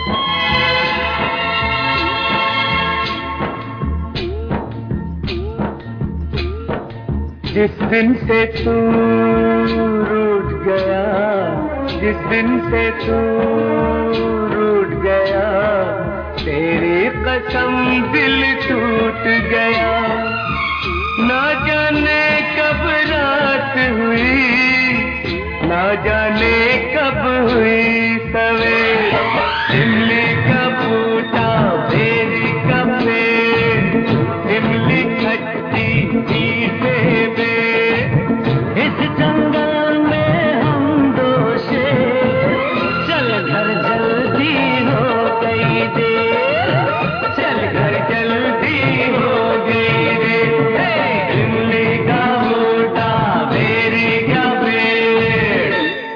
جس دن سے تو روٹ گیا, جس دن سے تو روٹ گیا, تیری قسم دل ٹوٹ گیا. نہ جانے کب رات ہوئی, نہ جانے کب ہوئی سویر. املی کا بوٹا بیری کا پیڑ, املی کھٹی میٹھے بیر. اس جنگل میں ہم دو شیر, چل گھر جلدی ہو گئی دیر, چل گھر جلدی ہو گئی دیر. املی کا بوٹا بیری کا پیڑ.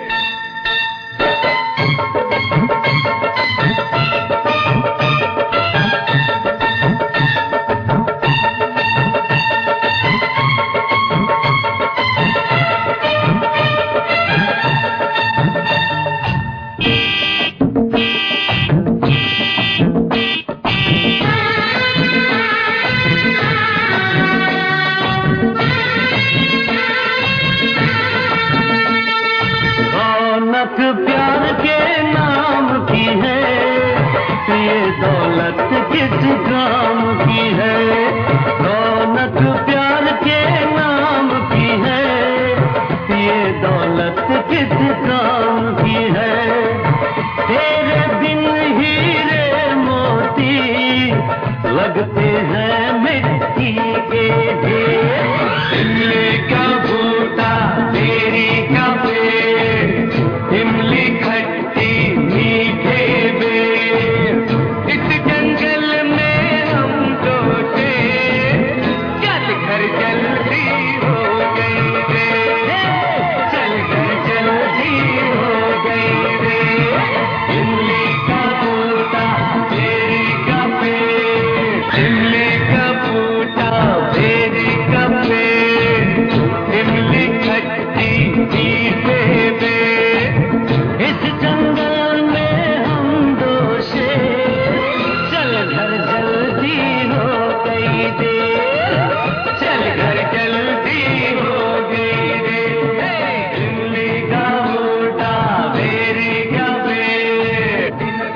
رونق پیار کے نام کی ہے, یہ دولت کس کام کی ہے. رونق پیار کے نام کی ہے, یہ دولت کس کام کی ہے. تیرے بن ہیرے موتی لگتے ہیں مٹی کے ڈھیر. املی کا بوٹا بیری کا پیڑ, املی کھٹی میٹھے بیر. اس جنگل میں ہم دو شیر, چل گھر جلدی ہو گئی دیر, چل گھر جلدی ہو گئی دیر. املی کا بوٹا بیری کا پیڑ, املی کا بوٹا بیری کا پیڑ, املی کھٹی میٹھے بیر. اس جنگل میں ہم دو شیر, چل گھر جلدی ہو گئی دیر, چل گھر جلدی ہو گئی دیر. املی کا بوٹا بیری کا پیڑ.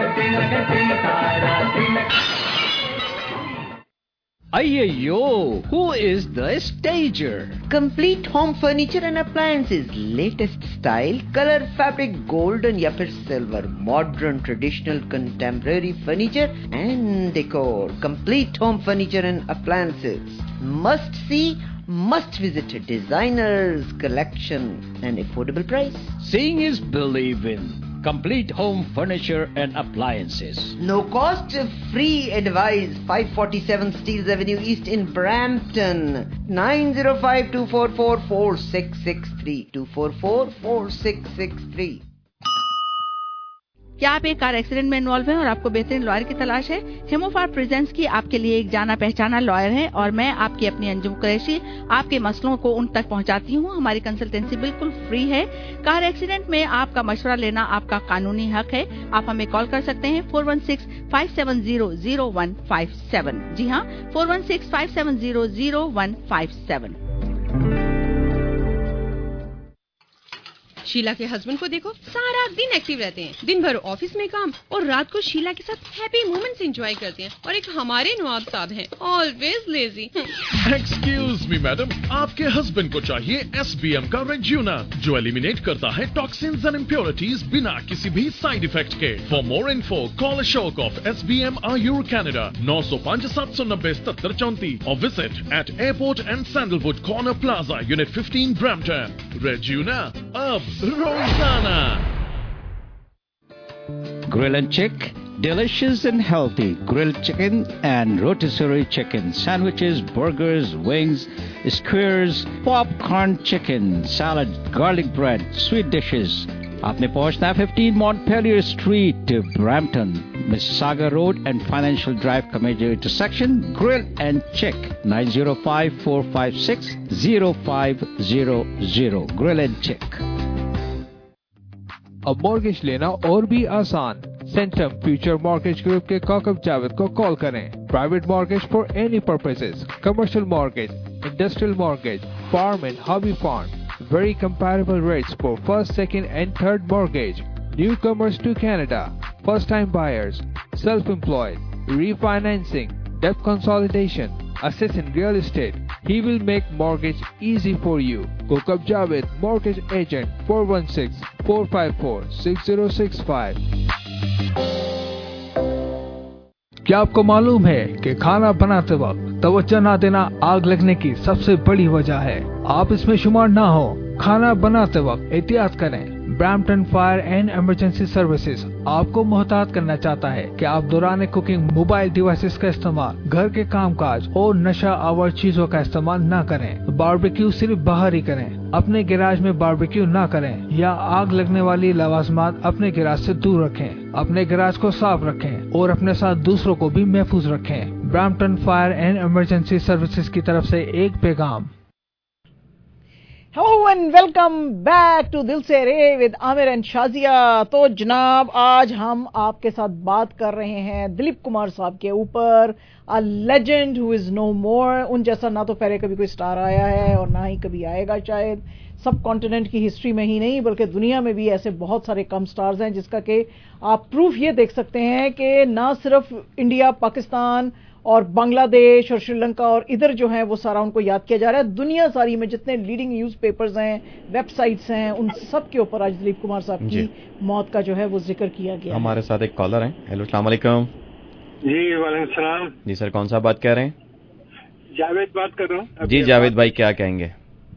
Ayyo, who is the stager? Complete home furniture and appliances, latest style, color, fabric, golden या फिर silver, modern, traditional, contemporary furniture and decor. Complete home furniture and appliances. Must see, must visit designers collection and affordable price. Seeing is believing. Complete home furniture and appliances. No cost, free advice. five forty-seven Steeles Avenue East in Brampton. nine zero five, two four four, four six six three. two four four, four six six three. क्या आप एक car accident में involve हैं और आपको बेहतरीन lawyer की तलाश है? हेमोफार प्रेजेंट्स की आपके लिए एक जाना पहचाना लॉयर है और मैं आपकी अपनी अंजुम कुरैशी आपके मसलों को उन तक पहुंचाती हूं। हमारी कंसल्टेंसी बिल्कुल फ्री है। कार एक्सीडेंट में आपका मशवरा लेना आपका कानूनी हक है। आप हमें कॉल कर सकते हैं four one six five seven zero zero one five seven. जी हाँ, four one six five seven zero zero one five seven. Sheela के हस्बैंड को देखो, सारा दिन एक्टिव रहते हैं, दिन भर ऑफिस में काम और रात को शीला के साथ हैप्पी मोमेंट्स एंजॉय करते हैं। और एक हमारे नवाब साहब हैं, always lazy. Excuse me madam, आपके हस्बैंड को चाहिए एस बी एम का रेज्यूना जो एलिमिनेट करता है टॉक्सिन्स एंड इम्प्योरिटीज बिना किसी भी साइड इफेक्ट के। For more info call Ashok of S B M Ayur Canada नौ सौ पाँच सात सौ नब्बे सत्तर चौंतीस और visit at Airport and Sandalwood corner plaza unit fifteen Brampton. रेज्यूना अब रोजाना। Grill and Chick, delicious and healthy grilled chicken and rotisserie chicken, sandwiches, burgers, wings, skewers, popcorn chicken, salad, garlic bread, sweet dishes. आपने पहुंचना है fifteen Montpelier Street, Brampton, Mississauga Road and Financial Drive का major intersection. Grill and Chick, nine zero five, four five six, zero five zero zero. Grill and Chick. अब mortgage लेना और भी आसान। Centum future mortgage group के काकब जावेद को call करें। Private mortgage for any purposes, commercial mortgage, industrial mortgage, farm and hobby farm, very comparable rates for first, second and third mortgage. Newcomers to Canada, first time buyers, self-employed, refinancing, debt consolidation, assist in real estate. He will make mortgage easy for you. Kokab Javed, mortgage agent, four one six, four five four, six zero six five. क्या आपको मालूम है कि खाना बनाते वक्त तवज्जो न देना आग लगने की सबसे बड़ी वजह है? आप इसमें शुमार ना हो। खाना बनाते वक्त एहतियात करें। Brampton fire and emergency services आपको मुहतात करना चाहता है कि आप दौरान कुकिंग मोबाइल डिवाइसेस का इस्तेमाल, घर के कामकाज और नशा आवर चीजों का इस्तेमाल न करें। बारबेक्यू सिर्फ बाहर ही करें। अपने गैराज में बारबेक्यू न करें या आग लगने वाली लवाजमात अपने गैराज से दूर रखें। अपने गैराज को साफ रखें और अपने साथ दूसरों को भी महफूज रखें। Brampton fire and emergency services की तरफ से एक पैगाम। Hello and welcome back to Dil Se रे विद आमिर एंड शाजिया। तो जनाब, आज हम आपके साथ बात कर रहे हैं दिलीप कुमार साहब के ऊपर, a legend who is no more. उन जैसा ना तो पहले कभी कोई स्टार आया है और ना ही कभी आएगा, शायद सब कॉन्टिनेंट की हिस्ट्री में ही नहीं बल्कि दुनिया में भी ऐसे बहुत सारे कम स्टार्स हैं, जिसका कि आप प्रूफ ये देख सकते हैं कि ना सिर्फ इंडिया, पाकिस्तान और बांग्लादेश और श्रीलंका और इधर जो है वो सारा उनको याद किया जा रहा है। दुनिया सारी में जितने लीडिंग न्यूज़पेपर्स हैं, वेबसाइट्स हैं, उन सब के ऊपर आज दिलीप कुमार साहब की मौत का जो है वो जिक्र किया गया। हमारे साथ एक कॉलर हैं। हेलो, अस्सलाम वालेकुम। जी वालेकुम सलाम। जी सर, कौन सा बात कर रहे हैं? जावेद बात कर रहा हूँ। जी जावेद भाई, क्या कहेंगे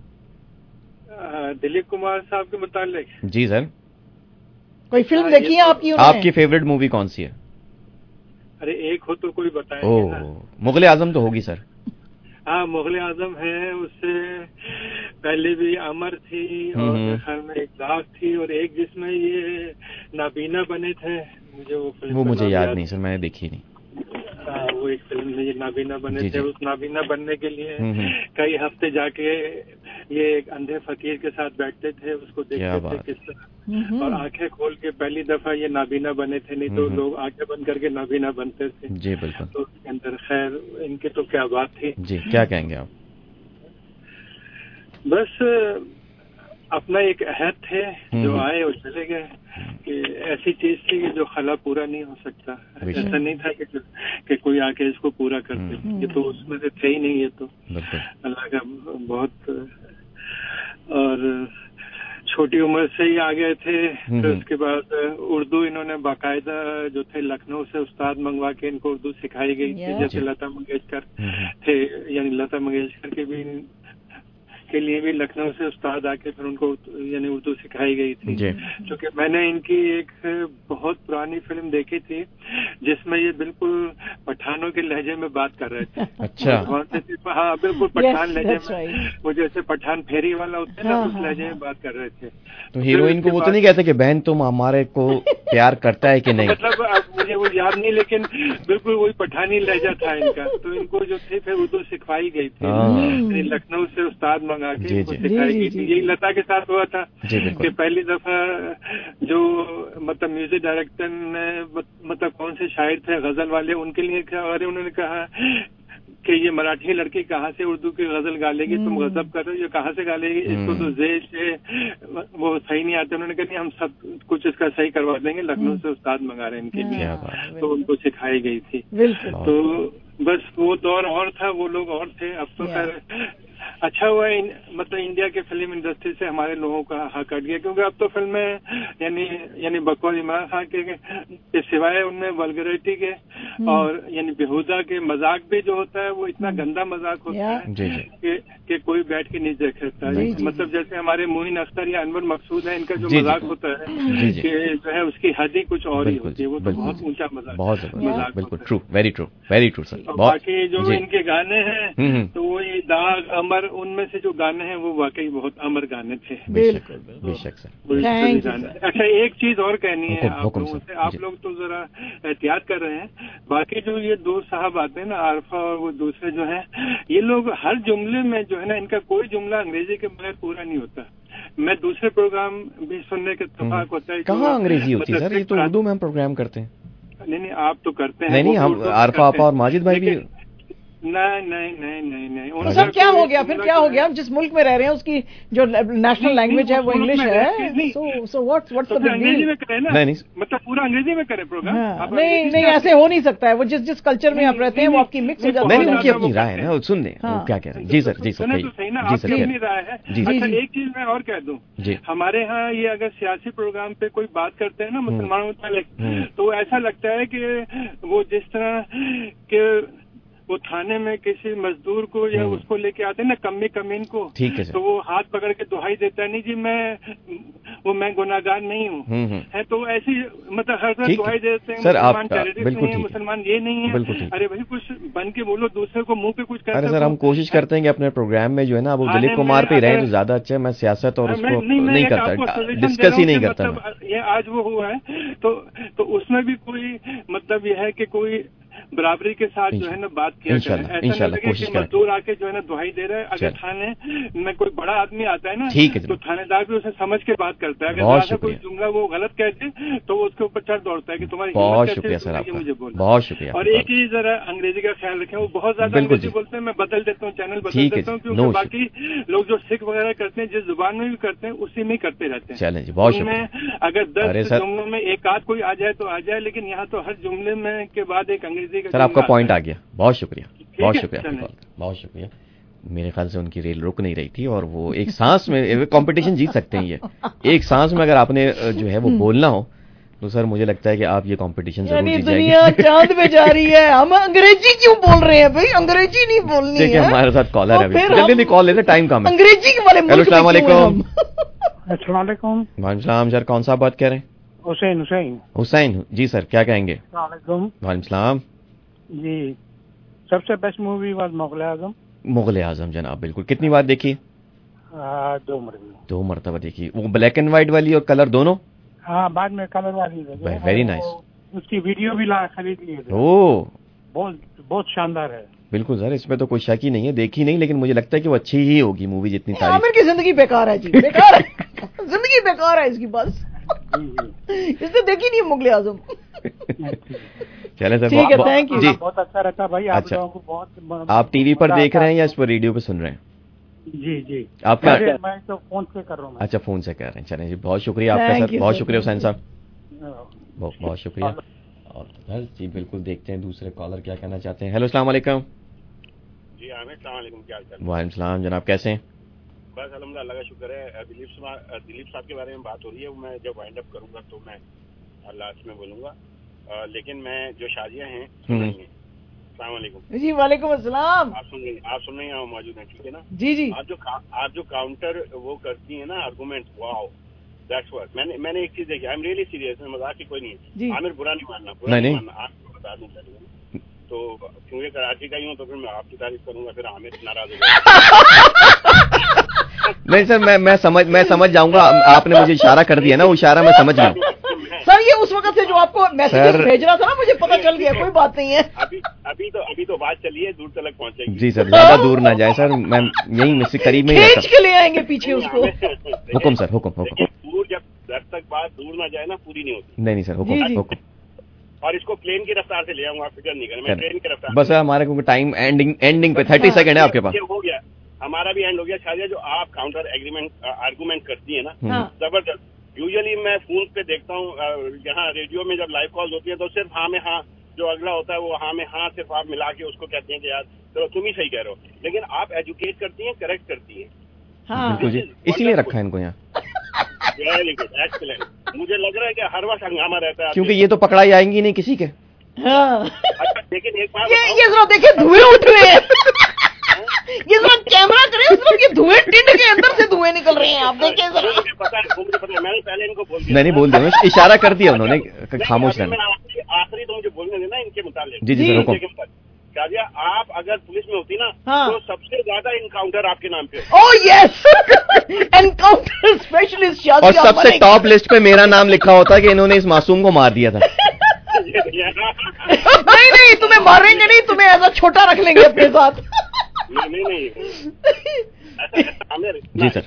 दिलीप कुमार साहब के मुतालिक? जी सर, कोई फिल्म देखी है आपकी? आपकी फेवरेट मूवी कौन सी है? अरे एक हो तो कोई बताए। ओह, मुगल आजम तो होगी सर। हाँ, मुगल आजम है, उससे पहले भी अमर थी और ख्याल में एक दाग थी और एक जिसमें ये नाबीना बने थे। मुझे वो फिल्म वो मुझे याद नहीं सर, मैंने देखी नहीं। आ, वो एक फिल्म में ये नाबीना बने थे। उस नाबीना बनने के लिए कई हफ्ते जाके ये एक अंधे फकीर के साथ बैठते थे, उसको देखते थे किस तरह, और आंखें खोल के पहली दफा ये नाबीना बने थे। नहीं तो लोग आंखें बंद करके नाबीना बनते थे। जी बिल्कुल। तो उसके अंदर खैर इनकी तो क्या बात थी। जी, क्या कहेंगे आप? बस अपना एक अहद थे जो आए और चले गए, कि ऐसी चीज थी कि जो खला पूरा नहीं हो सकता। ऐसा नहीं था कि, कि कोई आके इसको पूरा कर दे। ये तो उसमें से थे ही नहीं। ये तो अल्लाह का बहुत, और छोटी उम्र से ही आ गए थे। फिर उसके बाद उर्दू इन्होंने बाकायदा जो थे लखनऊ से उस्ताद मंगवा के इनको उर्दू सिखाई गई थी। जैसे लता मंगेशकर थे, यानी लता मंगेशकर के भी के लिए भी लखनऊ से उस्ताद आके फिर उनको यानी उर्दू सिखाई गई थी, क्योंकि मैंने इनकी एक बहुत पुरानी फिल्म देखी थी जिसमें ये बिल्कुल पठानों के लहजे में बात कर रहे थे। अच्छा। हाँ बिल्कुल पठान लहजे में, वो जैसे पठान फेरी वाला होता है ना, उस लहजे में बात कर रहे थे। तो हीरोइन को वो तो नहीं कहते कि बहन तुम हमारे को प्यार करता है कि नहीं? मतलब अब मुझे वो याद नहीं, लेकिन बिल्कुल वही पठानी लहजा था इनका। तो इनको जो थे फिर उर्दू सिखवाई गई थी, लखनऊ से उस्ताद मंगा के इनको सिखाई गई थी। यही लता के साथ हुआ था कि पहली दफा जो मतलब म्यूजिक डायरेक्टर ने मतलब कौन से शायर थे गजल वाले, उनके लिए अरे उन्होंने कहा कि ये मराठी लड़की कहाँ से उर्दू की गजल गा लेगी, तुम गजब कर रहे हो, ये कहाँ से गा लेगी, इसको तो जेल से वो सही नहीं आते। उन्होंने कहा हम सब कुछ इसका सही करवा देंगे, लखनऊ से उस्ताद मंगा रहे हैं इनके लिए, तो उनको सिखाई गई थी। तो बस वो दौर और था, वो लोग और थे। अब तो खैर अच्छा हुआ इन, मतलब इंडिया के फिल्म इंडस्ट्री से हमारे लोगों का हक हट गया, क्योंकि अब तो फिल्में यानी यानी बकौल इमरान खान के, के सिवाय उनमें वल्गरिटी के और यानी बेहुदा के मजाक भी जो होता है वो इतना गंदा मजाक होता है कि, कि कोई बैठ के नहीं देख सकता। मतलब जैसे हमारे मोइन अख्तर या अनवर मकसूद है, इनका जो मजाक होता है कि जो है उसकी हद ही कुछ और ही होती है, वो तो बहुत ऊंचा मजाक, बहुत मजाक। बिल्कुल true, very true, very true sir. बाकी जो इनके गाने हैं तो वो ये दाग अमर, उनमें से जो गाने हैं वो वाकई बहुत अमर गाने थे। बेशक सर। अच्छा एक चीज और कहनी है आप लोगों से, आप लोग तो जरा एहतियात कर रहे हैं, बाकी जो ये दो साहब आते हैं ना आरफा और वो दूसरे जो हैं, ये लोग हर जुमले में जो है ना, इनका कोई जुमला अंग्रेजी के बगैर पूरा नहीं होता। मैं दूसरे प्रोग्राम भी सुनने के इत्तेफाक होता है। कहाँ अंग्रेजी होती है सर, ये तो उर्दू में हम प्रोग्राम करते हैं। नहीं नहीं आप तो करते हैं। नहीं नहीं हम आरफा आपा और माजिद भाई भी। नहीं नहीं नहीं नहीं नहीं सर क्या हो गया फिर, क्या हो गया? जिस मुल्क में रह रहे हैं उसकी जो नेशनल लैंग्वेज है वो इंग्लिश है, so so what's what's the big deal? अंग्रेजी में करें ना, नहीं मतलब पूरा अंग्रेजी में करें प्रोग्राम। नहीं नहीं ऐसे हो नहीं सकता है, वो जिस जिस कल्चर में आप रहते हैं वो आपकी मिक्स हो जाती है। नहीं उनकी अपनी राय है ना, सुन लें क्या कह रहे हैं। जी सर, जी सर, जी सर, अपनी राय है। अच्छा एक चीज मैं और कह दूं, हमारे यहाँ ये अगर सियासी प्रोग्राम पे कोई बात करते हैं ना मुसलमानों मुतालिक, तो ऐसा लगता है कि वो जिस तरह के वो थाने में किसी मजदूर को या उसको लेके आते हैं ना, कमी कमीन को, ठीक है, तो वो हाथ पकड़ के दुहाई देता है, नहीं जी मैं वो मैं गुनाहगार नहीं हूँ, है तो ऐसी मतलब हर तरह दुहाई देते हैं। सर आप बिल्कुल मुसलमान ये नहीं है, अरे भाई कुछ बन के बोलो, दूसरे को मुंह पे कुछ कर। अरे सर हम कोशिश करते हैं कि अपने प्रोग्राम में जो है ना वो दिलीप कुमार पे रहे तो ज्यादा अच्छा है। मैं सियासत और उसको नहीं करता, डिस्कस ही नहीं करता। ये आज वो हुआ है तो तो उसमें भी कोई मतलब ये है कि कोई बराबरी के साथ जो है ना बात किया जाए, ऐसा नहीं लगे कि मजदूर आके जो है ना दुहाई दे रहा है। अगर थाने में कोई बड़ा आदमी आता है ना, तो थानेदार भी उसे समझ के बात करता है। अगर ऐसा कोई जुमला वो गलत कहते तो उसके ऊपर चढ़ दौड़ता है कि तुम्हारी बहुत शुक्रिया सर आपका, मुझे बोल बहुत शुक्रिया। और एक ही जरा अंग्रेजी का ख्याल रखें, वो बहुत ज्यादा अंग्रेजी बोलते हैं, मैं बदल देता हूँ, चैनल बदल देता हूँ, क्योंकि बाकी लोग जो सिख वगैरह करते हैं जिस जुबान में भी करते हैं उसी में करते रहते हैं। चलें जी, बहुत शुक्रिया। अगर दस जुमलों में एक आध कोई आ जाए तो आ जाए, लेकिन यहाँ तो हर जुमले में के बाद एक अंग्रेजी का। सर आपका पॉइंट आ गया, बहुत शुक्रिया, बहुत शुक्रिया, बहुत शुक्रिया। मेरे ख्याल से उनकी रेल रुक नहीं रही थी और वो एक सांस में कंपटीशन जीत सकते हैं। ये एक सांस में अगर आपने जो है वो बोलना हो तो सर मुझे लगता है कि आप ये कंपटीशन जरूर जीत जाएंगे। दुनिया चांद पे जा रही है, हम अंग्रेजी क्यों बोल रहे हैं भाई? अंग्रेजी नहीं बोलनी है। देखिए हमारे साथ कॉलर है, अभी जल्दी कॉल लेते, टाइम कम है। अंग्रेजी के वाले हेलो अस्सलाम वालेकुम। अस्सलाम वालेकुम। वालेकुम सलाम सर, कौन सा बात कह रहे हैं? हुसैन। हुसैन हुसैन जी सर, क्या कहेंगे? वालेकुम सलाम जी। सबसे best movie was Mughal Azam. Mughal Azam जनाब, बिल्कुल। कितनी बार देखी? दो मरतबा। दो मरतबा देखी। वो ब्लैक एंड व्हाइट वाली और कलर दोनों? हाँ बाद में कलर वाली। Very nice. उसकी वीडियो भी ला खरीद ली है। ओह बहुत बहुत शानदार है। बिल्कुल सर, इसमें तो कोई शक ही नहीं है, देखी नहीं, लेकिन मुझे लगता है कि वो अच्छी ही होगी मूवी जितनी तारीफ। आमिर की जिंदगी बेकार है जी, बेकार है जिंदगी बेकार है इसकी, बस इसने देखी नहीं मुगल आजम। चले सर, ठीक है, थैंक यू जी। बहुत अच्छा रहता भाई, आप अच्छा। लोगों को बहुत। आप टीवी पर देख रहे हैं या इस पर रेडियो पे सुन रहे हैं? जी जी आपका मैं तो फोन से कर रहा हूँ। अच्छा फोन से कर रहे हैं, चलें जी, बहुत शुक्रिया आपका सर, बहुत शुक्रिया हुसैन साहब, बहुत बहुत शुक्रिया। और सर जी बिल्कुल देखते हैं दूसरे कॉलर क्या कहना चाहते हैं। हेलो अस्सलाम वालेकुम। जी आमिर अस्सलाम वालेकुम, क्या हाल चाल? वालेकुम सलाम जनाब, कैसे हैं? बस अल्हम्दुलिल्लाह, अल्लाह का शुक्र है। दिलीप दिलीप साहब के बारे में बात हो रही है, मैं जब वाइंड अप करूंगा तो मैं लास्ट में बोलूंगा, लेकिन मैं जो शादियां हैं सुनाई हैं अस्सलाम वालेकुम। जी वालेकुम अस्सलाम। आप सुन रही आप सुन रही हैं, मौजूद हैं, ठीक है ना? जी जी। आप जो आप जो काउंटर वो करती हैं ना आर्गूमेंट, वाओ दैट्स व्हाट। मैंने मैंने एक चीज देखी, आई एम रियली सीरियस, मजाक की कोई नहीं है। आमिर बुरा नहीं मानना, बुरा नहीं, नहीं मानना, आपको बता दूं पहले। तो क्योंकि कराची का ही हूँ तो फिर मैं आपकी तारीफ करूंगा, फिर आमिर नाराज हो जाएगा। नहीं सर, मैं मैं समझ मैं समझ जाऊंगा, आपने मुझे इशारा कर दिया ना, वो इशारा मैं समझ गया सर। ये उस वक्त से जो आपको मैसेज भेज रहा था ना, मुझे पता चल गया, कोई बात नहीं है। अभी अभी तो अभी तो बात चली है, दूर तक पहुंचेगी। जी सर, ज्यादा दूर ना जाए सर, मैं यही मिस करीब में ही खींच के ले आएंगे पीछे उसको। हुक्म सर, हुक्म हुक्म। दूर जब जब तक बात दूर ना जाए ना, पूरी नहीं होती। नहीं नहीं सर, हुक्म हुक्म। और इसको प्लेन की रफ्तार से ले आऊंगा, आप फिक्र नहीं करें, मैं ट्रेन की रफ्तार। बस हमारे को टाइम एंडिंग एंडिंग पे थर्टी सेकंड है आपके पास। हो गया, हमारा भी एंड हो गया। शायद जो आप काउंटर एग्रीमेंट आर्गूमेंट करती है ना, जबरदस्त। यूजुअली मैं फोन पे देखता हूँ, यहाँ रेडियो में जब लाइव कॉल होती है तो सिर्फ हाँ में हाँ, जो अगला होता है वो हाँ में हाँ सिर्फ आप मिला के उसको कहते हैं कि यार चलो तुम ही सही कह रहे हो, लेकिन आप एजुकेट करती हैं, करेक्ट करती हैं। हाँ, इसीलिए रखा है इनको यहाँ। Very good, excellent. मुझे लग रहा है कि हर वक्त हंगामा रहता है, क्योंकि ये तो पकड़ाई आएंगी नहीं किसी के। हाँ। अच्छा, लेकिन एक बात ये ये जरा देखिए, धुएं उठ रहे हैं। ये जरा कैमरा करे, उसमें ये धुएं टिंड के अंदर से धुएं निकल रहे हैं, आप देखिए जरा। मुझे पता है, मुझे पता है, मैंने पहले इनको बोल दिया। नहीं नहीं बोल दिया, इशारा कर दिया उन्होंने, खामोश रहना। आखिरी तो मुझे बोलने देना इनके मुताबिक। जी जी सर, हुक्म। शादिया, आप अगर पुलिस में होती ना, हाँ। तो सबसे ज्यादा इनकाउंटर आपके नाम पे। ओह यस, एनकाउंटर स्पेशलिस्ट शादिया। और सबसे टॉप लिस्ट पे मेरा नाम लिखा होता है कि इन्होंने इस मासूम को मार दिया था। नहीं नहीं, तुम्हें मारेंगे नहीं, तुम्हें ऐसा छोटा रख लेंगे अपने साथ। नहीं नहीं नहीं, ऐसा ऐसा आमिर जी सर,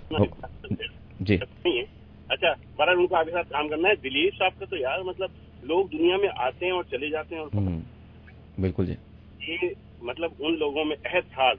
जी नहीं है। अच्छा, बहरहाल उनको आपके साथ काम करना है। दिलीप साहब का तो यार मतलब लोग दुनिया में आते हैं और चले जाते हैं, और बिल्कुल जी, ये मतलब उन लोगों में एहसास,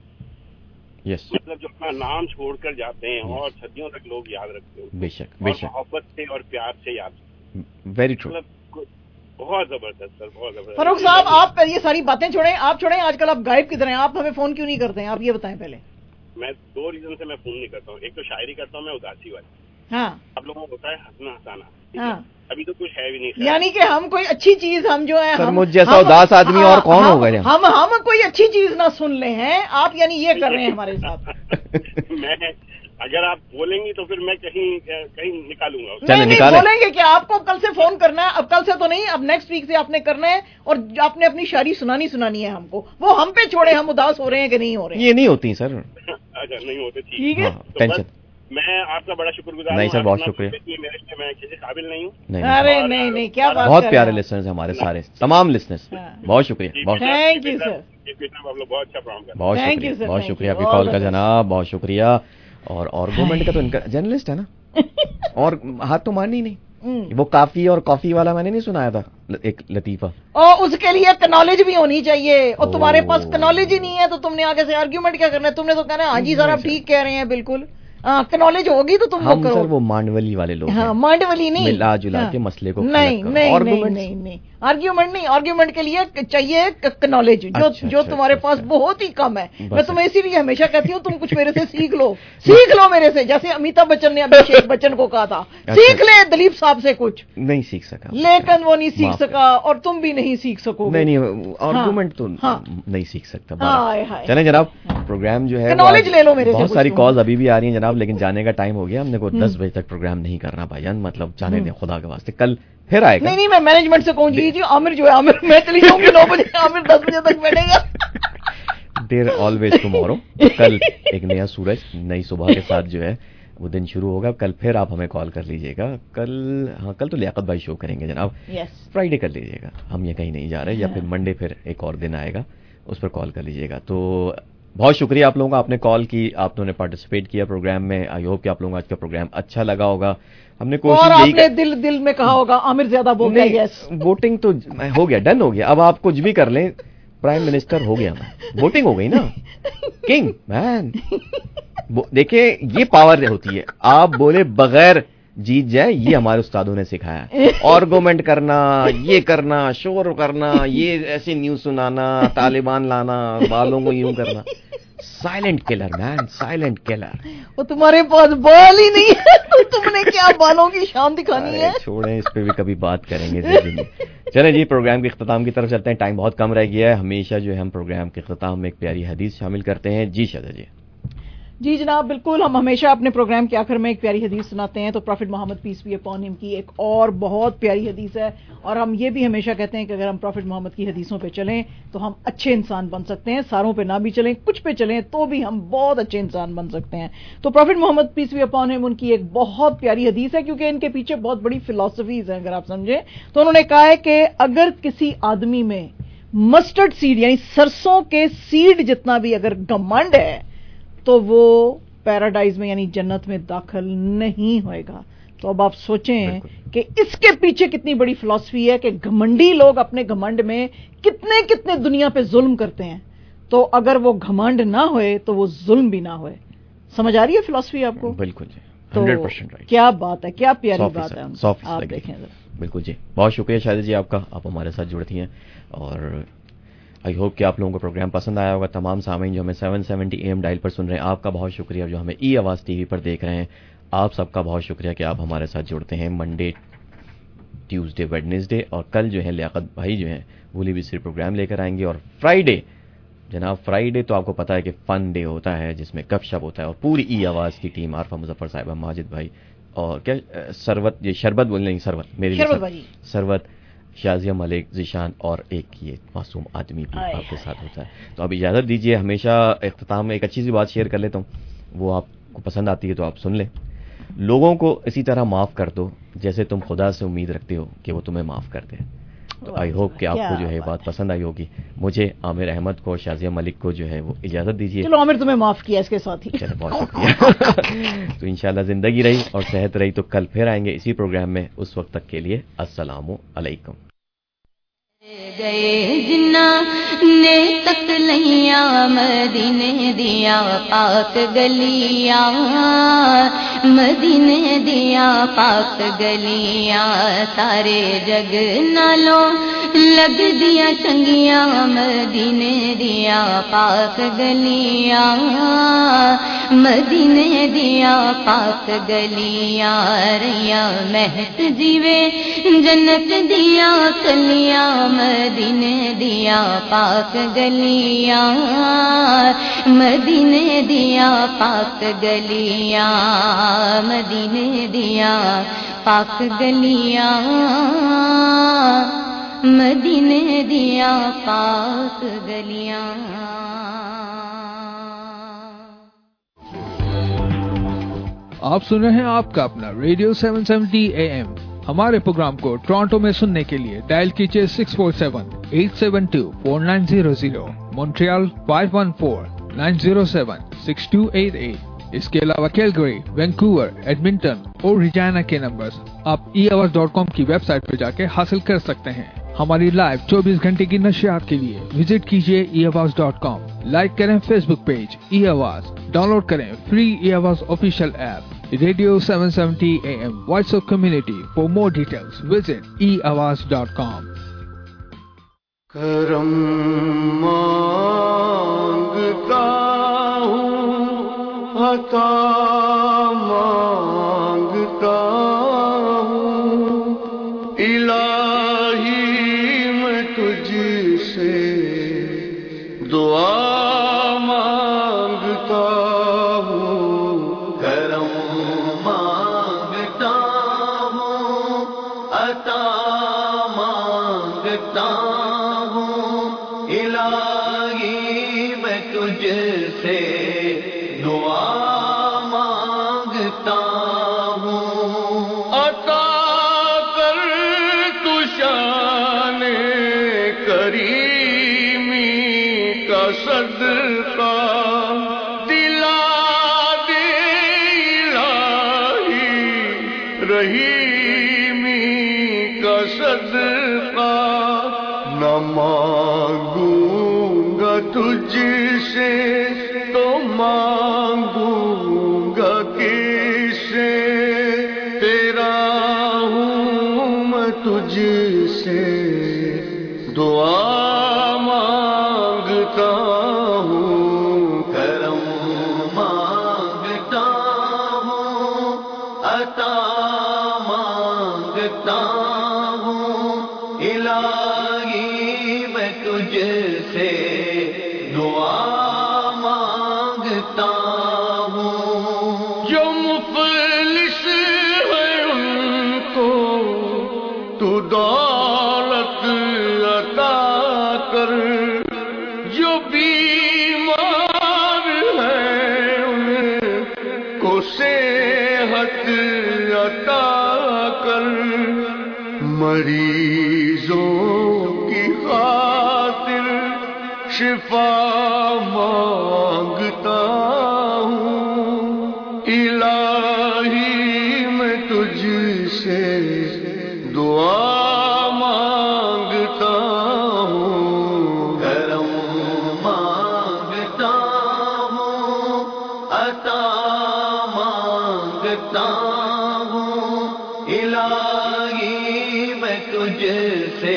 यस, मतलब जो अपना नाम छोड़कर जाते हैं और सदियों तक लोग याद रखते हैं, बेशक बेशक, मोहब्बत से और प्यार से याद। वेरी ट्रू, मतलब बहुत जबरदस्त सर, बहुत जबरदस्त। फरूक साहब, आप ये सारी बातें छोड़ें, आप छोड़ें, आजकल आप गायब किधर हैं? आप हमें फोन क्यों नहीं करते हैं? आप ये बताएं पहले। मैं दो रीजन से मैं फोन नहीं करता हूँ। एक तो शायरी करता हूँ मैं, उदासी वाली। हाँ, आप लोगों को होता है हंसना हंसाना, हाँ, अभी तो कुछ है भी नहीं। यानी कि हम कोई अच्छी चीज, हम जो है, सर मुझ जैसा उदास आदमी और कौन होगा? हम हम कोई अच्छी चीज ना सुन ले हैं, आप यानी ये कर रहे हैं हमारे साथ। मैं अगर आप बोलेंगी तो फिर मैं कहीं कहीं निकालूंगा। नहीं नहीं बोलेंगे कि आपको कल से फोन करना है, अब कल से तो नहीं, अब नेक्स्ट वीक से आपने करना है, और आपने अपनी शायरी सुनानी सुनानी है हमको। वो हम पे छोड़े, हम उदास हो रहे हैं कि नहीं हो रहे हैं? ये नहीं होती सर। अच्छा, नहीं होते, ठीक है। टेंशन, मैं आपका बड़ा शुक्रगुजार। नहीं सर, बहुत शुक्रिया। मेरे लिए मैं किसी काबिल नहीं हूँ। अरे नहीं नहीं, क्या बात, बहुत प्यारे लिसनर्स हमारे सारे, तमाम लिसनर्स, बहुत शुक्रिया, बहुत थैंक यू सर, बहुत अच्छा प्रोग्राम कर, बहुत शुक्रिया, बहुत शुक्रिया आपकी कॉल का जनाब, बहुत शुक्रिया। और आर्गुमेंट का तो इनका जर्नलिस्ट है ना, और हाथ तो मारनी नहीं। वो काफी और कॉफी वाला मैंने नहीं सुनाया था, एक लतीफा, और उसके लिए नॉलेज भी होनी चाहिए, और तुम्हारे पास नॉलेज ही नहीं है तो तुमने आगे से आर्ग्यूमेंट क्या करना है? तुमने तो कहना है हाँ जी सर आप ठीक कह रहे हैं, बिल्कुल नॉलेज होगी तो तुम हम करो। सर वो मांडवली वाले लोग, हाँ, मांडवली नहीं, मिला जुला हाँ, के मसले को नहीं नहीं नहीं नहीं नहीं, आर्ग्यूमेंट नहीं, आर्ग्यूमेंट के लिए चाहिए नॉलेज, जो अच्छा, जो अच्छा, तुम्हारे अच्छा, पास अच्छा, बहुत ही कम है। मैं तुम्हें इसीलिए हमेशा कहती हूँ तुम कुछ मेरे से सीख लो, सीख लो मेरे से, जैसे अमिताभ बच्चन ने अभिषेक बच्चन को कहा था सीख ले दिलीप साहब से। कुछ नहीं सीख सका, लेकिन वो नहीं सीख सका, और तुम भी नहीं सीख सकोगे। नहीं नहीं, आर्ग्यूमेंट तो नहीं सीख सकता। चले जनाब, प्रोग्राम जो है नॉलेज ले लो मेरे से। बहुत सारी कॉल्स अभी भी आ रही हैं जनाब, लेकिन जाने का टाइम हो गया। हमने को दस बजे तक प्रोग्राम नहीं करना भाईजान, मतलब जाने दें खुदा के वास्ते, कल फिर आएगा। नहीं नहीं, मैं मैनेजमेंट से कहूँ जी आमिर जो है, आमिर मैं चली जाऊंगी नौ बजे, आमिर दस बजे तक बैठेगा। देर ऑलवेज टुमारो, कल एक नया सूरज नई सुबह के साथ जो है वो दिन शुरू होगा। कल फिर आप हमें कॉल कर लीजिएगा। कल हाँ कल तो लियाकत भाई शो करेंगे जनाब, फ्राइडे कर लीजिएगा, हम ये कहीं नहीं जा रहे, या फिर मंडे फिर एक और दिन आएगा, उस पर कॉल कर लीजिएगा। तो बहुत शुक्रिया आप लोगों का, आपने कॉल की, आप लोगों ने पार्टिसिपेट किया प्रोग्राम में। आई होप कि आप लोगों को आज का प्रोग्राम अच्छा लगा होगा। हमने कोशिश और आपने दिल दिल में कहा होगा आमिर ज्यादा बोल रहा है। यस, वोटिंग तो हो गया, डन हो गया। अब आप कुछ भी कर लें, प्राइम मिनिस्टर हो गया, वोटिंग हो गई ना, किंग मैन। देखिए ये पावर होती है, आप बोले बगैर जीत जाए, ये हमारे उस्तादों ने सिखाया। आर्गुमेंट करना, ये करना, शोर करना, ये ऐसे न्यूज सुनाना, तालिबान लाना, बालों को यूं करना, silent killer man, silent killer. वो तुम्हारे पास बाल ही नहीं है तो तुमने क्या बालों की शान दिखानी है? छोड़ें, इस पे भी कभी बात करेंगे जिंदगी में। चलें जी, प्रोग्राम के इख्तिताम की तरफ चलते हैं। टाइम बहुत कम रह गया है। हमेशा जो है हम प्रोग्राम के इख्तिताम में एक प्यारी हदीस शामिल करते हैं। जी शादा जी। जी जनाब, बिल्कुल। हम हमेशा अपने प्रोग्राम के आखिर में एक प्यारी हदीस सुनाते हैं। तो prophet Muhammad peace be upon him की एक और बहुत प्यारी हदीस है, और हम ये भी हमेशा कहते हैं कि अगर हम प्रॉफिट मोहम्मद की हदीसों पे चलें तो हम अच्छे इंसान बन सकते हैं। सारों पे ना भी चलें, कुछ पे चलें तो भी हम बहुत अच्छे इंसान बन सकते हैं। तो prophet Muhammad peace be upon him उनकी एक बहुत प्यारी हदीस है, क्योंकि इनके पीछे बहुत बड़ी फिलॉसफीज हैं अगर आप समझें। तो उन्होंने कहा है कि अगर किसी आदमी में मस्टर्ड सीड यानी सरसों के सीड जितना भी अगर घमंड है तो वो पैराडाइज में यानी जन्नत में दाखिल नहीं होएगा। तो अब आप सोचें कि इसके पीछे कितनी बड़ी फिलॉसफी है कि घमंडी लोग अपने घमंड में कितने कितने दुनिया पे जुल्म करते हैं। तो अगर वो घमंड ना होए तो वो जुल्म भी ना होए। समझ आ रही है फिलॉसफी आपको? बिल्कुल जी, तो हंड्रेड परसेंट राइट। क्या बात है, क्या प्यारी बात है। आप देखें जरा। बिल्कुल जी, बहुत शुक्रिया शायद जी आपका, आप हमारे साथ जुड़ती हैं। और आई होप कि आप लोगों को प्रोग्राम पसंद आया होगा। तमाम सामीन जो हमें seven seventy A M dial पर सुन रहे हैं, आपका बहुत शुक्रिया। जो हमें ई आवाज़ टीवी पर देख रहे हैं, आप सबका बहुत शुक्रिया कि आप हमारे साथ जुड़ते हैं मंडे, ट्यूसडे, वेडनेसडे, और कल जो है लियाकत भाई जो हैं भूली बिसरी प्रोग्राम लेकर आएंगे। और फ्राइडे जनाब, फ्राइडे तो आपको पता है कि फन डे होता है जिसमें गपशप होता है, और पूरी ई आवाज़ की टीम, आरफा मुजफ्फर साहिबा, माजिद भाई, और क्या सरवत, ये शरबत बोल नहीं सरवत मेरी सरवत, शाजिया मलिक, जिशान, और एक ये मासूम आदमी भी आपके साथ होता है। तो अब इजाज़त दीजिए। हमेशा इख्तिताम में एक अच्छी सी बात शेयर कर लेता हूँ, वो आपको पसंद आती है तो आप सुन लें। लोगों को इसी तरह माफ़ कर दो जैसे तुम खुदा से उम्मीद रखते हो कि वो तुम्हें माफ़ कर दे। तो आई होप कि आपको जो है बात पसंद आई होगी। मुझे, आमिर अहमद को, शाजिया मलिक को जो है वो इजाज़त दीजिए। चलो आमिर, तुम्हें माफ़ किया इसके साथ ही। चलो बहुत शुक्रिया। तो इंशाल्लाह ज़िंदगी रही और सेहत रही तो कल फिर आएंगे इसी प्रोग्राम में। उस वक्त तक के लिए अस्सलामु अलैकुम। गए जिन्ना ने तक लैया मदीने दिया पाक गलिया, मदीने दिया पाक गलिया, सारे जग नालों लग दिया चंगिया, मदीने दिया पाक गलिया, मदीने दिया पाक गलिया, रैया महक जीवे जन्नत दिया कलिया, मदीने दिया पाक गलिया, मदीने दिया पाक गलिया, मदीने दिया पाक गलिया, मदीने दिया पाक गलिया। आप सुन रहे हैं आपका अपना radio seven seventy A M. हमारे प्रोग्राम को टोरंटो में सुनने के लिए डायल कीजिए six four seven eight seven two four nine zero zero, Montreal five one four nine zero seven six two eight eight. इसके अलावा कैलगरी, वैंकूवर, एडमिंटन और रिजाना के नंबर्स आप ई आवाज डॉट कॉम की वेबसाइट पर जाके हासिल कर सकते हैं। हमारी लाइव चौबीस घंटे की नशियात के लिए विजिट कीजिए e Awaz dot com. Like करें Facebook page e Awaz, download करें free e Awaz official app Radio seven seventy A M Voice of Community. For more details, visit e awaz dot com. करम मांगता हूँ, अता मांगता हूँ, इलाही मैं तुझसे दुआ मांगता हूँ, करम मांगता हूँ, अता मांगता हूँ, इलाही मैं तुझसे दुआ मांगता हूँ। अता कर तू शान करीमी का सदका, दिला दे इलाही रहीमी का सदका। न मांगूंगा तुझसे तो मांगूंगा किससे, तेरा हूँ मैं तुझसे दुआ मांगता हूँ, करम مانگتا ہوں الہی میں تجھ سے دعا مانگتا ہوں. جو مفلس ہے ان کو تو دولت عطا کر، جو بیمار ہے ان کو صحت عطا کر، مریضوں کی خاطر شفا مانگتا ہوں الہی میں تجھ سے دعا مانگتا ہوں. کرم مانگتا ہوں، عطا مانگتا ہوں الہی میں تجھ سے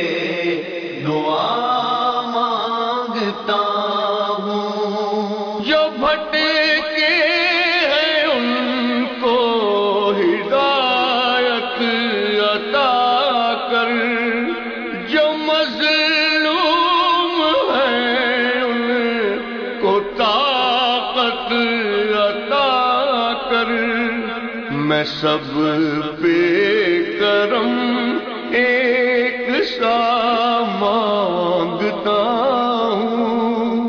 دعا مانگتا ہوں. جو بھٹکے ہیں ان کو ہدایت عطا کر، جو مظلوم ہیں ان کو طاقت عطا کر، میں سب پہ کرم ایک سا مانگتا ہوں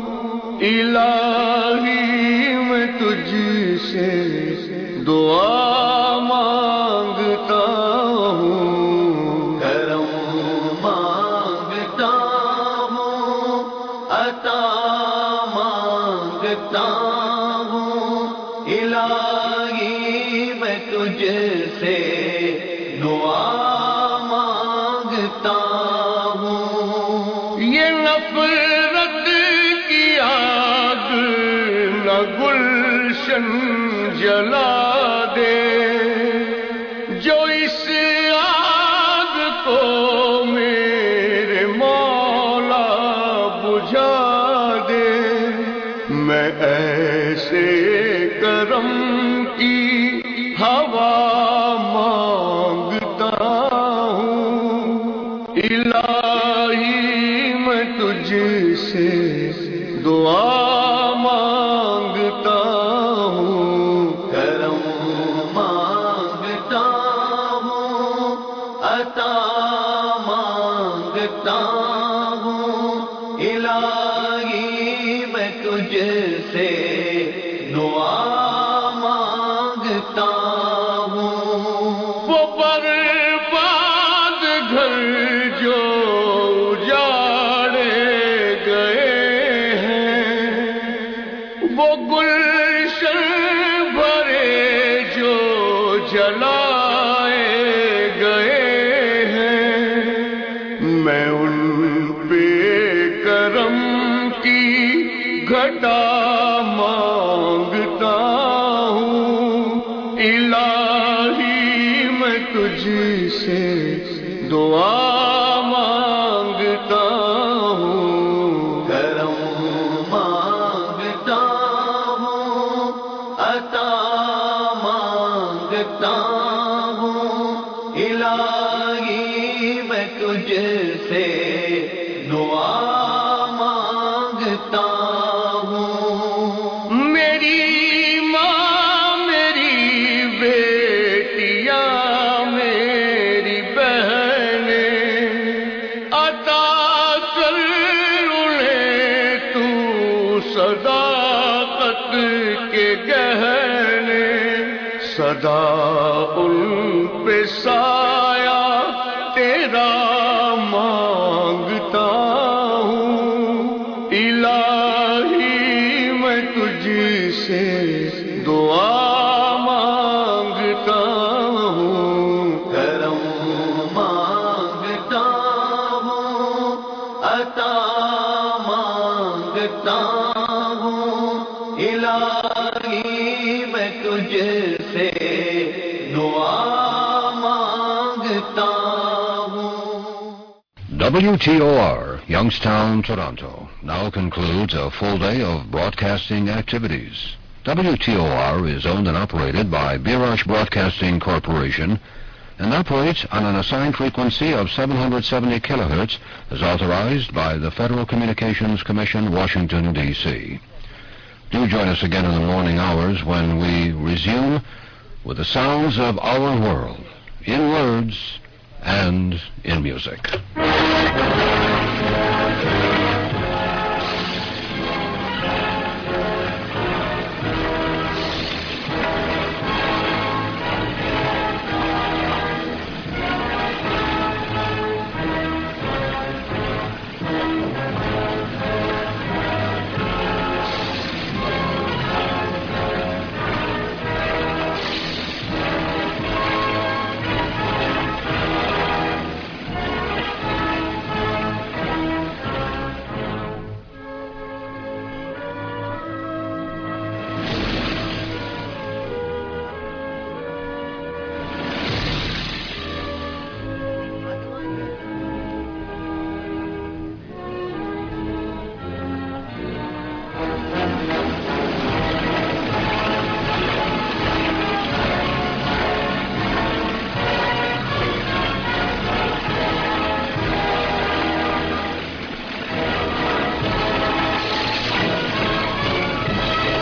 الہی میں تجھ سے دعا مانگتا ہوں. کرم مانگتا ہوں، عطا مانگتا ہوں الہی میں تجھ سے دعا مانگتا ہوں. یہ نفرت کی آگ نہ گلشن جلا دے، جو اس آگ کو میرے مولا بجھا دے. میں ایسے کرم کی ہوا مانگتا ہوں الہی میں تجھ سے دعا مانگتا ہوں. کرم مانگتا ہوں، عطا مانگتا ہوں الہی میں تجھ سے دعا مانگتا ہوں. وہ برباد گھر جو اجاڑے گئے ہیں، وہ گلشن بھرے جو جلائے گئے ہیں، میں ان پہ کرم کی گھٹا مانگتا ہوں الہی میں تجھ سے دعا مانگتا ہوں. کرم مانگتا ہوں، عطا مانگتا ہوں الہی میں تجھ سے دعا مانگتا ہوں. میری ماں، میری بیٹیاں، میری بہنیں، عطا کر انہیں تو صداقت کے گہنے، سدا ان پہ سایہ تیرا مانگتا ہوں الہی میں تجھ سے دعا مانگتا ہوں. کرم مانگتا ہوں، عطا مانگتا ہوں الہی میں تجھ سے دعا مانگتا ہوں. W T O R, Youngstown, Toronto, now concludes a full day of broadcasting activities. W T O R is owned and operated by Birash Broadcasting Corporation and operates on an assigned frequency of seven hundred seventy kilohertz as authorized by the Federal Communications Commission, Washington, D C Do join us again in the morning hours when we resume with the sounds of our world, in words and in music.